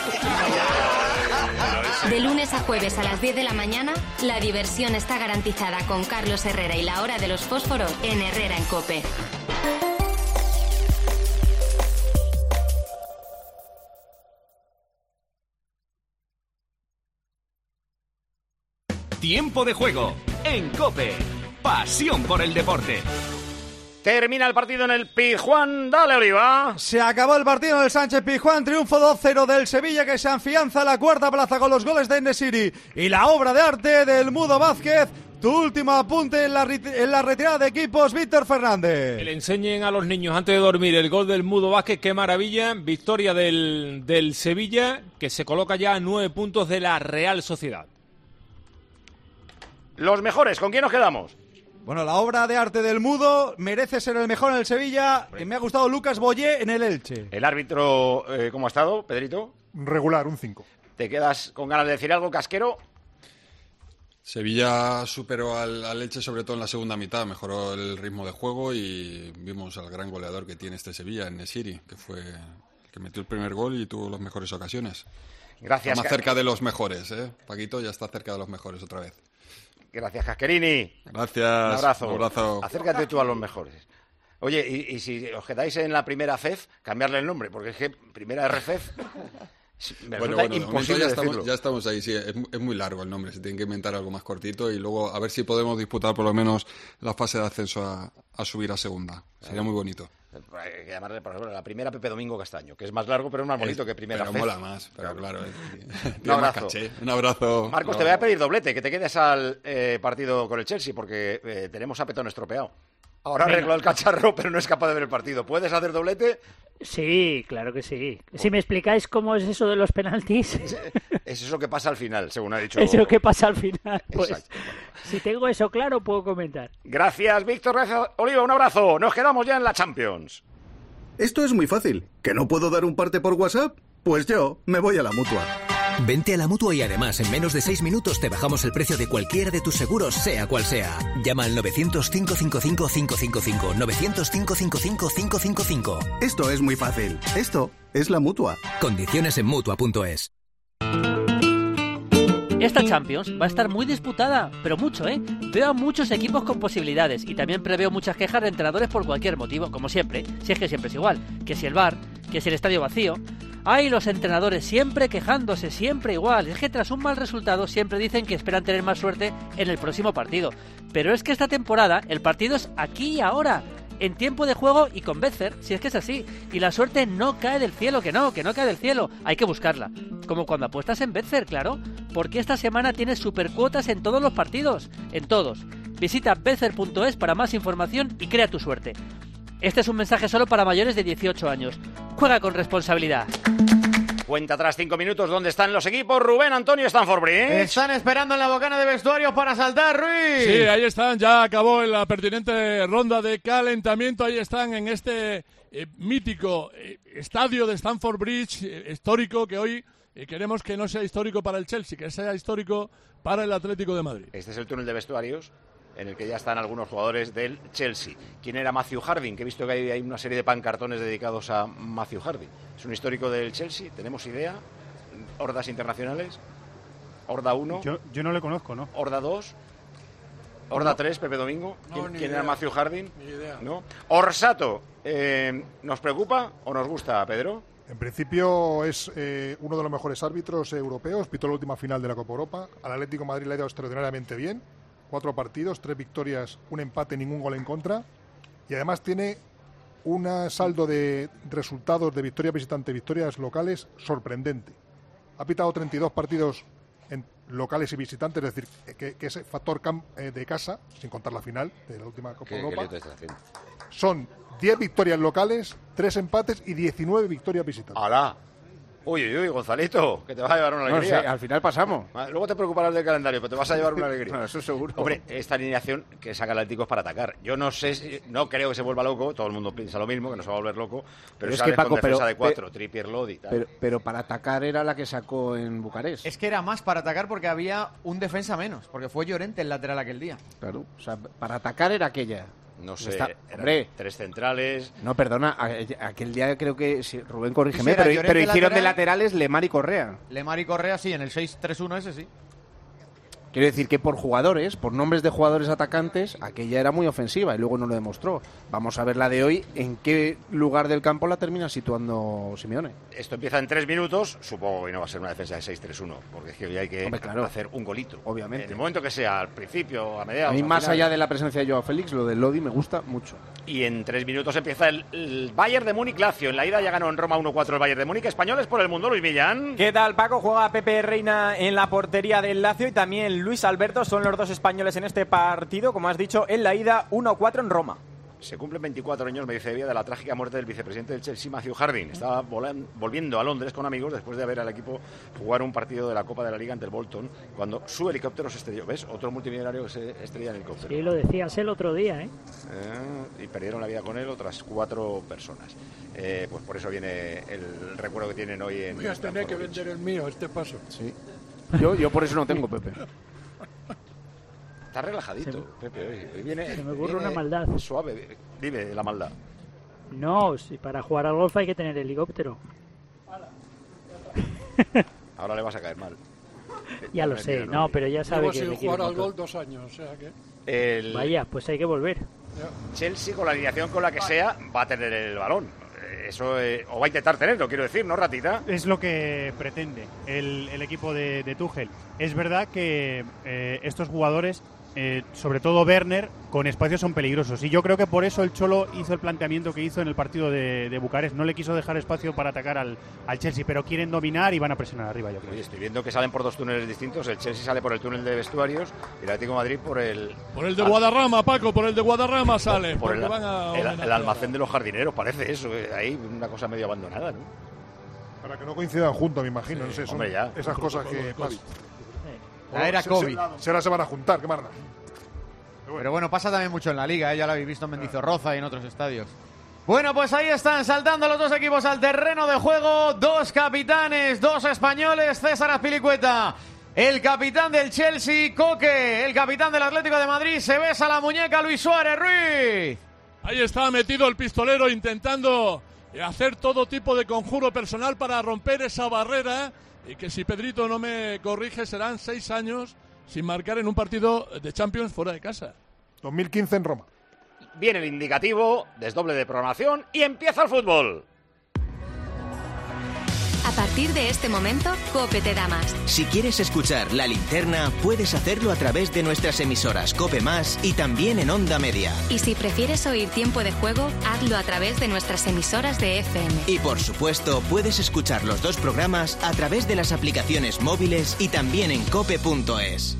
De lunes a jueves a las 10 de la mañana, la diversión está garantizada con Carlos Herrera y la hora de los fósforos en Herrera en COPE. Tiempo de juego en COPE. Pasión por el deporte. Termina el partido en el Pizjuán. Dale, Oliva. Se acabó el partido en el Sánchez Pizjuán. Triunfo 2-0 del Sevilla, que se afianza a la cuarta plaza con los goles de En-Nesyri y la obra de arte del Mudo Vázquez. Tu último apunte en la retirada de equipos, Víctor Fernández. Que le enseñen a los niños antes de dormir el gol del Mudo Vázquez. Qué maravilla. Victoria del Sevilla, que se coloca ya a 9 puntos de la Real Sociedad. Los mejores, ¿con quién nos quedamos? Bueno, la obra de arte del Mudo merece ser el mejor en el Sevilla. Me ha gustado Lucas Boyé en el Elche. ¿El árbitro cómo ha estado, Pedrito? Regular, un 5. ¿Te quedas con ganas de decir algo, Casquero? Sevilla superó al Elche, sobre todo en la segunda mitad, mejoró el ritmo de juego y vimos al gran goleador que tiene este Sevilla, En-Nesyri, que fue el que metió el primer gol y tuvo las mejores ocasiones. Gracias. Está más cerca de los mejores, Paquito ya está cerca de los mejores otra vez. Gracias, Casquerini. Gracias. Un abrazo. Un abrazo. Acércate tú a los mejores. Oye, y si os quedáis en la primera FEF, cambiarle el nombre, porque es que primera RFEF... Bueno, imposible ya estamos ahí, sí, es muy largo el nombre, se tiene que inventar algo más cortito y luego a ver si podemos disputar por lo menos la fase de ascenso a subir a segunda. Sería muy bonito. Hay que llamarle, por ejemplo, la primera Pepe Domingo Castaño, que es más largo pero es más bonito que primera Pero FEF. mola más, pero claro. Un abrazo. Un abrazo. Marcos, te voy a pedir doblete, que te quedes al partido con el Chelsea, porque tenemos a Petón estropeado. Ahora arregló el cacharro, pero no es capaz de ver el partido. ¿Puedes hacer doblete? Sí, claro que sí. Si me explicáis cómo es eso de los penaltis. Es eso que pasa al final, según ha dicho. Es lo que pasa al final. Pues, exacto. Si tengo eso claro, puedo comentar. Gracias, Víctor. Gracias, Oliva. Un abrazo. Nos quedamos ya en la Champions. Esto es muy fácil. ¿Que no puedo dar un parte por WhatsApp? Pues yo me voy a la Mutua. Vente a la Mutua y además en menos de 6 minutos te bajamos el precio de cualquiera de tus seguros, sea cual sea. Llama al 900-555-555. 900-555-555. Esto es muy fácil. Esto es la Mutua. Condiciones en Mutua.es. Esta Champions va a estar muy disputada, pero mucho, ¿eh? Veo a muchos equipos con posibilidades y también preveo muchas quejas de entrenadores por cualquier motivo, como siempre, si es que siempre es igual. Que si el VAR, que si el estadio vacío... ¡Ay, los entrenadores siempre quejándose, siempre igual! Es que tras un mal resultado siempre dicen que esperan tener más suerte en el próximo partido. Pero es que esta temporada el partido es aquí y ahora, en tiempo de juego y con Betfair, si es que es así. Y la suerte no cae del cielo, que no cae del cielo. Hay que buscarla. Como cuando apuestas en Betfair, claro. Porque esta semana tienes supercuotas en todos los partidos. En todos. Visita betfair.es para más información y crea tu suerte. Este es un mensaje solo para mayores de 18 años. Juega con responsabilidad. Cuenta atrás 5 minutos. ¿Dónde están los equipos? Rubén, Antonio, Stanford Bridge. Están esperando en la bocana de vestuarios para saltar, Ruiz. Sí, ahí están. Ya acabó la pertinente ronda de calentamiento. Ahí están en este mítico estadio de Stamford Bridge, histórico, que hoy queremos que no sea histórico para el Chelsea, que sea histórico para el Atlético de Madrid. Este es el túnel de vestuarios en el que ya están algunos jugadores del Chelsea. ¿Quién era Matthew Harding? Que he visto que hay una serie de pancartones dedicados a Matthew Harding. ¿Es un histórico del Chelsea? ¿Tenemos idea? ¿Hordas internacionales? ¿Horda 1? Yo no le conozco, ¿no? ¿Horda 2? ¿Horda 3, Pepe Domingo? ¿Quién era Matthew Harding? Ni idea. ¿No? Orsato, ¿nos preocupa o nos gusta, Pedro? En principio es uno de los mejores árbitros europeos, pitó la última final de la Copa Europa. Al Atlético de Madrid le ha ido extraordinariamente bien. 4 partidos, 3 victorias, un empate, ningún gol en contra. Y además tiene un saldo de resultados de victorias visitantes, victorias locales, sorprendente. Ha pitado 32 partidos en locales y visitantes, es decir, que ese factor de casa, sin contar la final de la última Copa Europa, son 10 victorias locales, 3 empates y 19 victorias visitantes. ¡Hala! Uy, Gonzalito, que te vas a llevar una alegría. No sé, al final pasamos. Luego te preocuparás del calendario, pero te vas a llevar una alegría. No, eso seguro. Hombre, esta alineación que saca el Atlético es para atacar. Yo no sé, no creo que se vuelva loco, todo el mundo piensa lo mismo, que no se va a volver loco, pero es que Paco, con defensa de 4, Trippier, Lodi y tal. Pero para atacar era la que sacó en Bucarest. Es que era más para atacar porque había un defensa menos, porque fue Llorente el lateral aquel día. Claro, o sea, para atacar era aquella. No sé, hombre, 3 centrales. No, perdona, aquel día creo que Rubén, corrígeme, pero hicieron de laterales Lemar y Correa. Lemar y Correa, sí, en el 6-3-1 ese sí. Quiero decir que por jugadores, por nombres de jugadores atacantes, aquella era muy ofensiva y luego no lo demostró. Vamos a ver la de hoy, en qué lugar del campo la termina situando Simeone. Esto empieza en 3 minutos, supongo que no va a ser una defensa de 6-3-1, porque es que hoy hay que hacer un golito. Obviamente. En el momento que sea, al principio, a mediados. A mí, más allá de la presencia de Joao Félix, lo de Lodi me gusta mucho. Y en 3 minutos empieza el Bayern de Múnich-Lazio. En la ida ya ganó en Roma 1-4 el Bayern de Múnich. Españoles por el mundo, Luis Millán. ¿Qué tal, Paco? Juega Pepe Reina en la portería del Lazio y también Luis Alberto. Son los dos españoles en este partido, como has dicho, en la ida 1-4 en Roma. Se cumplen 24 años, me dice Vía, de la trágica muerte del vicepresidente del Chelsea, Matthew Harding. Estaba volviendo a Londres con amigos después de ver al equipo jugar un partido de la Copa de la Liga ante el Bolton, cuando su helicóptero se estrelló. ¿Ves? Otro multimillonario que se estrella en helicóptero. Sí, lo decías el otro día, ¿eh? Y perdieron la vida con él otras 4 personas. Pues por eso viene el recuerdo que tienen hoy en... Voy a tener que vender el mío, este paso. Sí. Yo por eso no tengo, Pepe. Está relajadito, Pepe. Hoy viene, se me ocurre una maldad. Suave, vive la maldad. No, si para jugar al golf hay que tener helicóptero. Ahora le vas a caer mal. Ya lo sé, no, pero ya sabe que... Llevo sin jugar al golf 2 años, o sea que... Vaya, pues hay que volver. Chelsea, con la alineación con la que sea, va a tener el balón. Eso, o va a intentar tenerlo, quiero decir, ¿no, Ratita? Es lo que pretende el equipo de Tuchel. Es verdad que estos jugadores, sobre todo Werner, con espacios son peligrosos. Y yo creo que por eso el Cholo hizo el planteamiento que hizo en el partido de Bucarest. No le quiso dejar espacio para atacar al Chelsea, pero quieren dominar y van a presionar arriba, yo creo. Oye, estoy viendo que salen por 2 túneles distintos. El Chelsea sale por el túnel de vestuarios y el Atlético de Madrid por el... Por el de Guadarrama, Paco, por el de Guadarrama sale. Por el almacén de los jardineros, parece eso. Ahí una cosa medio abandonada, ¿no? Para que no coincidan juntos, me imagino. Sí, no sé, son esas cosas que pasan. La era COVID. Ahora se van a juntar, qué marda. Pero bueno, pasa también mucho en la Liga, ya lo habéis visto en Mendizorroza y en otros estadios. Bueno, pues ahí están saltando los dos equipos al terreno de juego. 2 capitanes, 2 españoles. César Azpilicueta, el capitán del Chelsea. Coque, el capitán del Atlético de Madrid. Se besa la muñeca Luis Suárez Ruiz. Ahí está metido el pistolero intentando hacer todo tipo de conjuro personal para romper esa barrera. Y que si Pedrito no me corrige serán 6 años sin marcar en un partido de Champions fuera de casa. 2015 en Roma. Viene el indicativo, desdoble de programación y empieza el fútbol. A partir de este momento, COPE te da más. Si quieres escuchar La Linterna, puedes hacerlo a través de nuestras emisoras COPE Más y también en Onda Media. Y si prefieres oír Tiempo de Juego, hazlo a través de nuestras emisoras de FM. Y por supuesto, puedes escuchar los 2 programas a través de las aplicaciones móviles y también en cope.es.